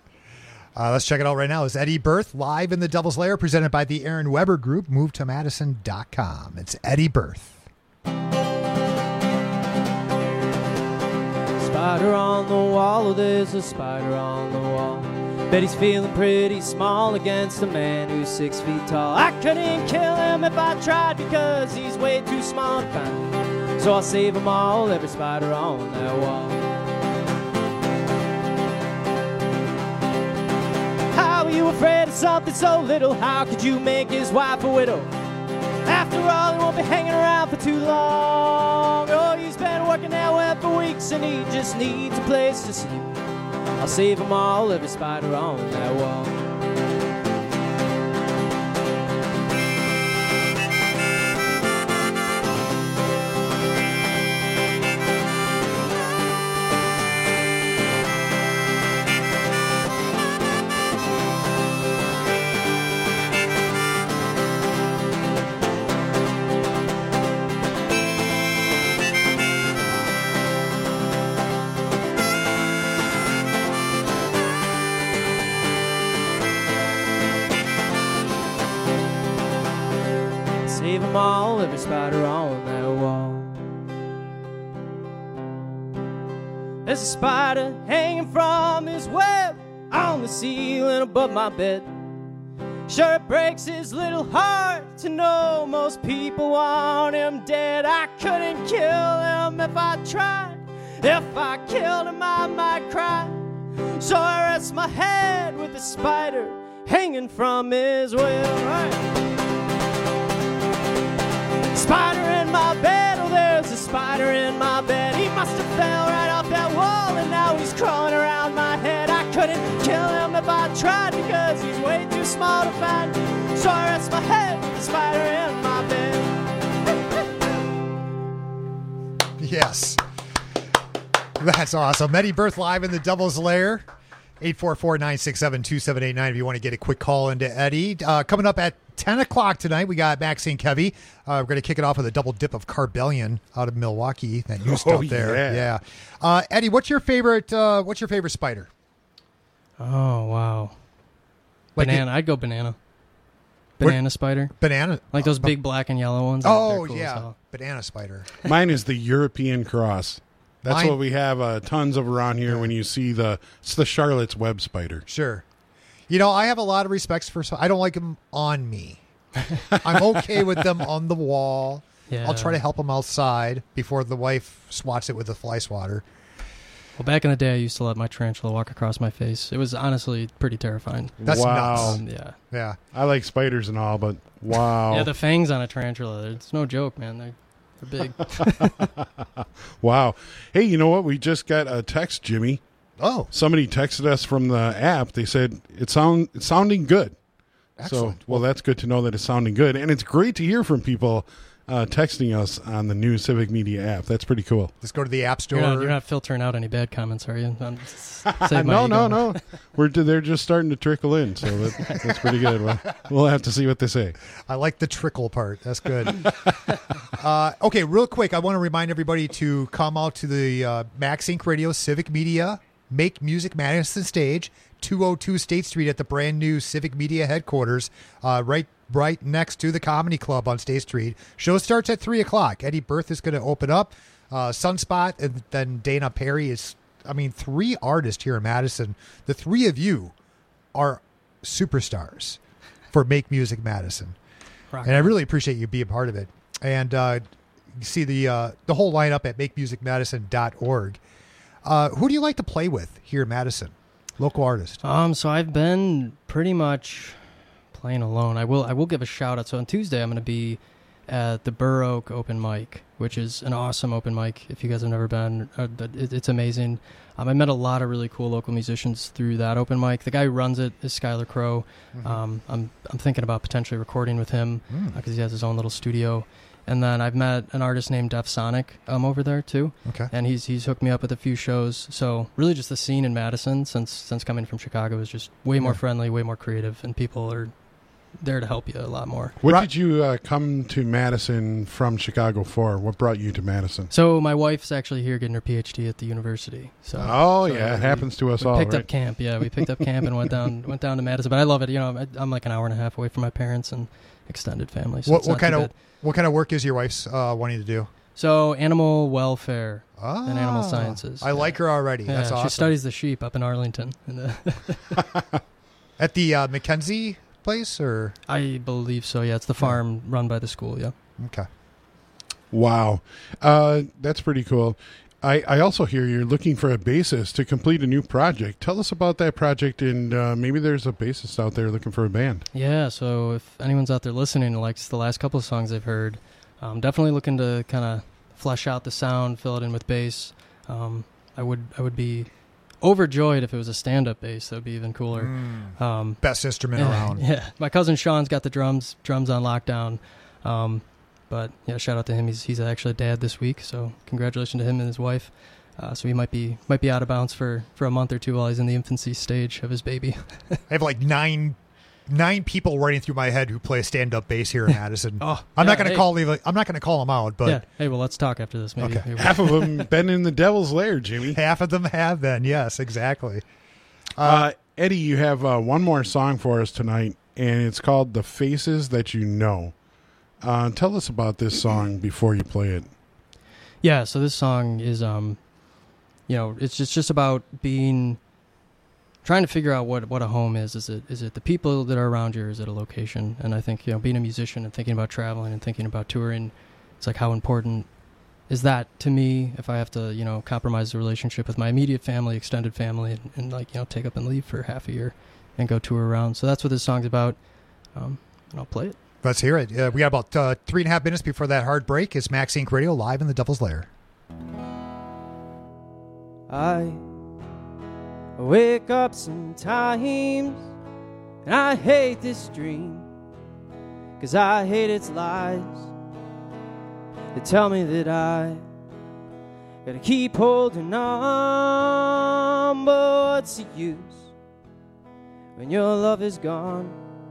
Uh, let's check it out right now. It's Eddie Birth live in the Devil's Lair presented by the Aaron Weber Group. Move to Madison dot com. It's Eddie Birth. Spider on the wall, oh, there's a spider on the wall. Bet he's feeling pretty small against a man who's six feet tall. I couldn't kill him if I tried because he's way too small to find. So I'll save them all, every spider on that wall. How are you afraid of something so little? How could you make his wife a widow? After all, he won't be hanging around for too long. Oh, he's been working that web for weeks and he just needs a place to sleep. I'll save them all, every spider on that wall. leave them all, every spider on that wall. There's a spider hanging from his web on the ceiling above my bed. Sure, it breaks his little heart to know most people want him dead. I couldn't kill him if I tried. If I killed him, I might cry. So I rest my head with the spider hanging from his web. Right. Spider in my bed, oh, there's a spider in my bed. He must have fell right off that wall, and now he's crawling around my head. I couldn't kill him if I tried, because he's way too small to find. So I rest my head with the spider in my bed. Yes. That's awesome. Eddie Berth live in the Devil's Lair. eight four four, nine six seven, two seven eight nine if you want to get a quick call into Eddie. Uh, coming up at ten o'clock tonight, we got Maxine Kevy. Uh, we're going to kick it off with a double dip of Carbellion out of Milwaukee. That new stuff Oh, there. yeah. Yeah. Uh, Eddie, what's your favorite uh, What's your favorite spider? Oh, wow. Like Banana. it- I'd go banana. What- Banana spider. Banana? Like those uh, big black and yellow ones. Oh, They're cool as yeah. hell. Banana spider. Mine is the European cross. That's Mine- what we have uh, tons of around here when you see the, it's the Charlotte's Web spider. Sure. You know, I have a lot of respects for, I don't like them on me. I'm okay with them on the wall. Yeah. I'll try to help them outside before the wife swats it with a fly swatter. Well, back in the day, I used to let my tarantula walk across my face. It was honestly pretty terrifying. That's wow. Um, yeah. Yeah. I like spiders and all, but wow. Yeah, the fangs on a tarantula, it's no joke, man. They're, they're big. Wow. Hey, you know what? We just got a text, Jimmy. Oh. Somebody texted us from the app. They said it sound it's sounding good. Excellent. So, well, that's good to know that it's sounding good. And it's great to hear from people uh, texting us on the new Civic Media app. That's pretty cool. Just go to the App Store. You're not, you're not filtering out any bad comments, are you? I'm just- save my no, ego. no, no. We're they're just starting to trickle in, so that, that's pretty good. We'll, we'll have to see what they say. I like the trickle part. That's good. uh, okay, real quick, I want to remind everybody to come out to the uh, Max Inc Radio Civic Media Make Music Madison stage, two oh two State Street at the brand new Civic Media headquarters, uh, right right next to the Comedy Club on State Street. Show starts at three o'clock. Eddie Berth is going to open up. Uh, Sunspot, and then Dana Perry is, I mean, three artists here in Madison. The three of you are superstars for Make Music Madison. Rock And I on. really appreciate you being part of it. And uh, you see the uh, the whole lineup at make music madison dot org. Uh, who do you like to play with here in Madison? Local artist. Um, so I've been pretty much playing alone. I will I will give a shout out. So on Tuesday I'm going to be at the Burr Oak Open Mic, which is an awesome open mic. If you guys have never been, uh, it, it's amazing. Um, I met a lot of really cool local musicians through that open mic. The guy who runs it is Skylar Crow. Mhm. Um, I'm I'm thinking about potentially recording with him because Mm. he has his own little studio. And then I've met an artist named Def Sonic um, over there too. Okay. And he's he's hooked me up with a few shows. So really, just the scene in Madison since since coming from Chicago is just way more Yeah. friendly, way more creative, and people are there to help you a lot more. What did you uh, come to Madison from Chicago for? What brought you to Madison? So my wife's actually here getting her P H D at the university. So Oh, so yeah, it we- happens to us we all, Picked right? up camp, yeah. We picked up camp and went down went down to Madison. But I love it. You know, I, I'm like an hour and a half away from my parents and extended family. So what it's what not kind too of bad. what kind of work is your wife's uh, wanting to do? So animal welfare and animal Ah, sciences. I like her already. Yeah, That's she awesome. studies the sheep up in Arlington. In the At the uh, Mackenzie place, or I believe so. Yeah, it's the farm run by the school. Yeah. Okay. Wow. Uh, that's pretty cool. I, I also hear you're looking for a bassist to complete a new project. Tell us about that project, and uh, maybe there's a bassist out there looking for a band. Yeah, so if anyone's out there listening and likes the last couple of songs they've heard, I'm definitely looking to kind of flesh out the sound, fill it in with bass. Um, I would I would be overjoyed if it was a stand-up bass. That would be even cooler. Mm. Um, Best instrument yeah, around. Yeah, my cousin Sean's got the drums drums on lockdown. Um, but yeah, shout out to him. He's he's actually a dad this week, so congratulations to him and his wife. Uh, so he might be might be out of bounds for, for a month or two while he's in the infancy stage of his baby. I have like nine nine people running through my head who play stand up bass here in Madison. Oh, I'm yeah, not going to hey. call them, I'm not going to call them out, but yeah. Hey, well, let's talk after this. Maybe. Okay. Maybe- Half of them been in the Devil's Lair, Jimmy. half of them have been. Yes, exactly. Uh, Eddie, you have uh, one more song for us tonight, and it's called "The Faces That You Know." Uh, tell us about this song before you play it. Yeah, so this song is, um, you know, it's just, just about being, trying to figure out what, what a home is. Is it is it the people that are around you, or is it a location? And I think, you know, being a musician and thinking about traveling and thinking about touring, it's like how important is that to me if I have to, you know, compromise the relationship with my immediate family, extended family, and, and like, you know, take up and leave for half a year and go tour around. So that's what this song's about, um, and I'll play it. Let's hear it. Uh, we got about uh, three and a half minutes before that hard break. It's Max Inc Radio live in the Devil's Lair. I wake up sometimes and I hate this dream, 'cause I hate its lies. They tell me that I gotta keep holding on, but what's the use when your love is gone?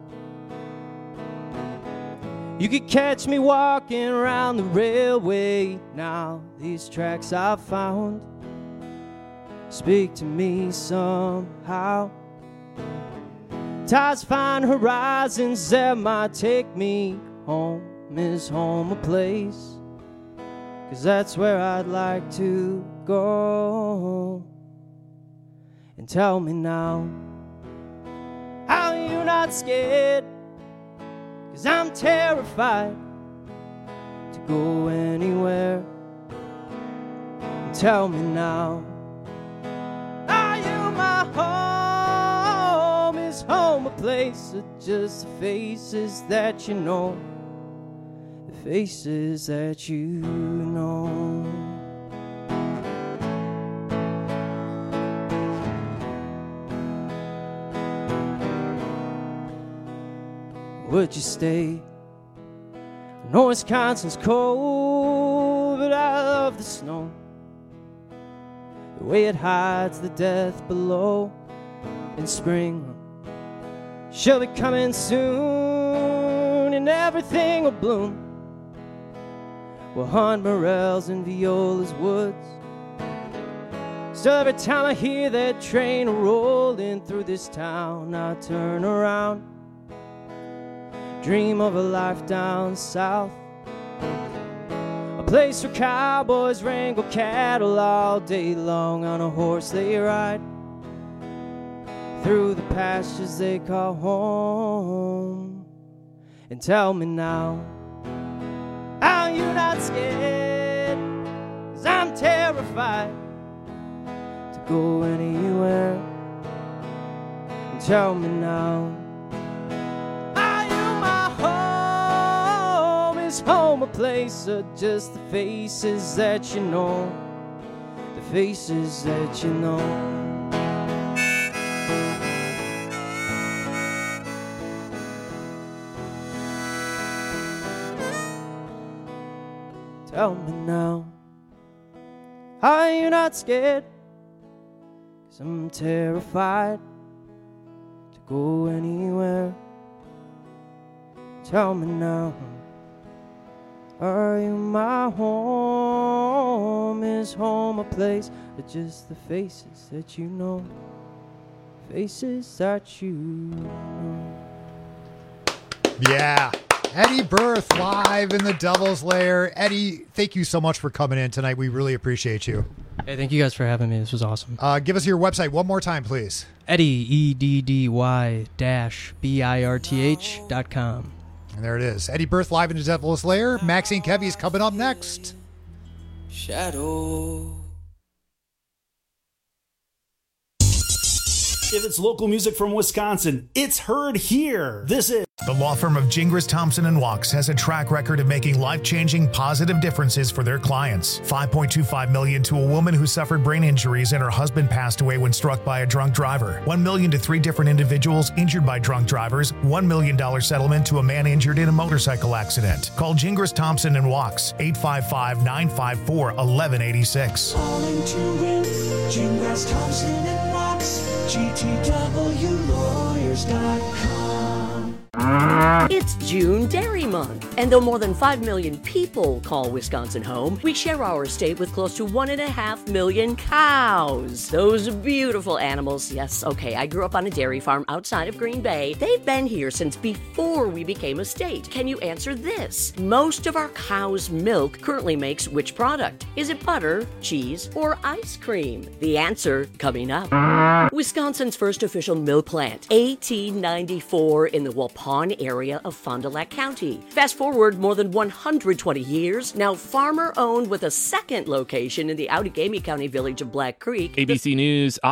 You could catch me walking around the railway now. These tracks I've found speak to me somehow. Tides find horizons that might take me home. Is home a place? 'Cause that's where I'd like to go. And tell me now, how are you not scared? 'Cause I'm terrified to go anywhere. And tell me now, are you my home? Is home a place, or just the faces that you know? The faces that you know. Would you stay? I know Wisconsin's cold, but I love the snow. The way it hides the death below. In spring, she'll be coming soon, and everything will bloom. We'll hunt morels in Viola's woods. So every time I hear that train rolling through this town, I turn around, dream of a life down south, a place where cowboys wrangle cattle all day long. On a horse they ride through the pastures they call home. And tell me now, are you not scared? 'Cause I'm terrified to go anywhere. And tell me now, home a place, or just the faces that you know? The faces that you know. Tell me now, are you not scared? 'Cause I'm terrified to go anywhere. Tell me now, are you my home? Is home a place, or just the faces that you know? Faces that you know. Yeah. Eddie Berth live in the Devil's Lair. Eddie, thank you so much for coming in tonight. We really appreciate you. Hey, thank you guys for having me. This was awesome. Uh, give us your website one more time, please. Eddie, E D D Y dash B I R T H dot com. And there it is. Eddie Berth live in the Devil's Lair. Maxine Kevy is coming up next. Shadow. If it's local music from Wisconsin, it's heard here. This is The law firm of Gingras, Thompson and Wachs has a track record of making life-changing positive differences for their clients. five point two five million dollars to a woman who suffered brain injuries and her husband passed away when struck by a drunk driver. one million dollars to three different individuals injured by drunk drivers. one million dollars settlement to a man injured in a motorcycle accident. Call Gingras, Thompson and Wachs, eight five five, nine five four, one one eight six. Calling to win, Gingras, Thompson and Wachs, G T W lawyers dot com. It's June Dairy Month, and though more than five million people call Wisconsin home, we share our state with close to one and a half million cows. Those beautiful animals. Yes, okay, I grew up on a dairy farm outside of Green Bay. They've been here since before we became a state. Can you answer this? Most of our cow's milk currently makes which product? Is it butter, cheese, or ice cream? The answer coming up. Wisconsin's first official milk plant, eighteen ninety-four, in the Waupun area of Fond du Lac County. Fast forward more than one hundred twenty years, now farmer-owned with a second location in the Outagamie County village of Black Creek. A B C News.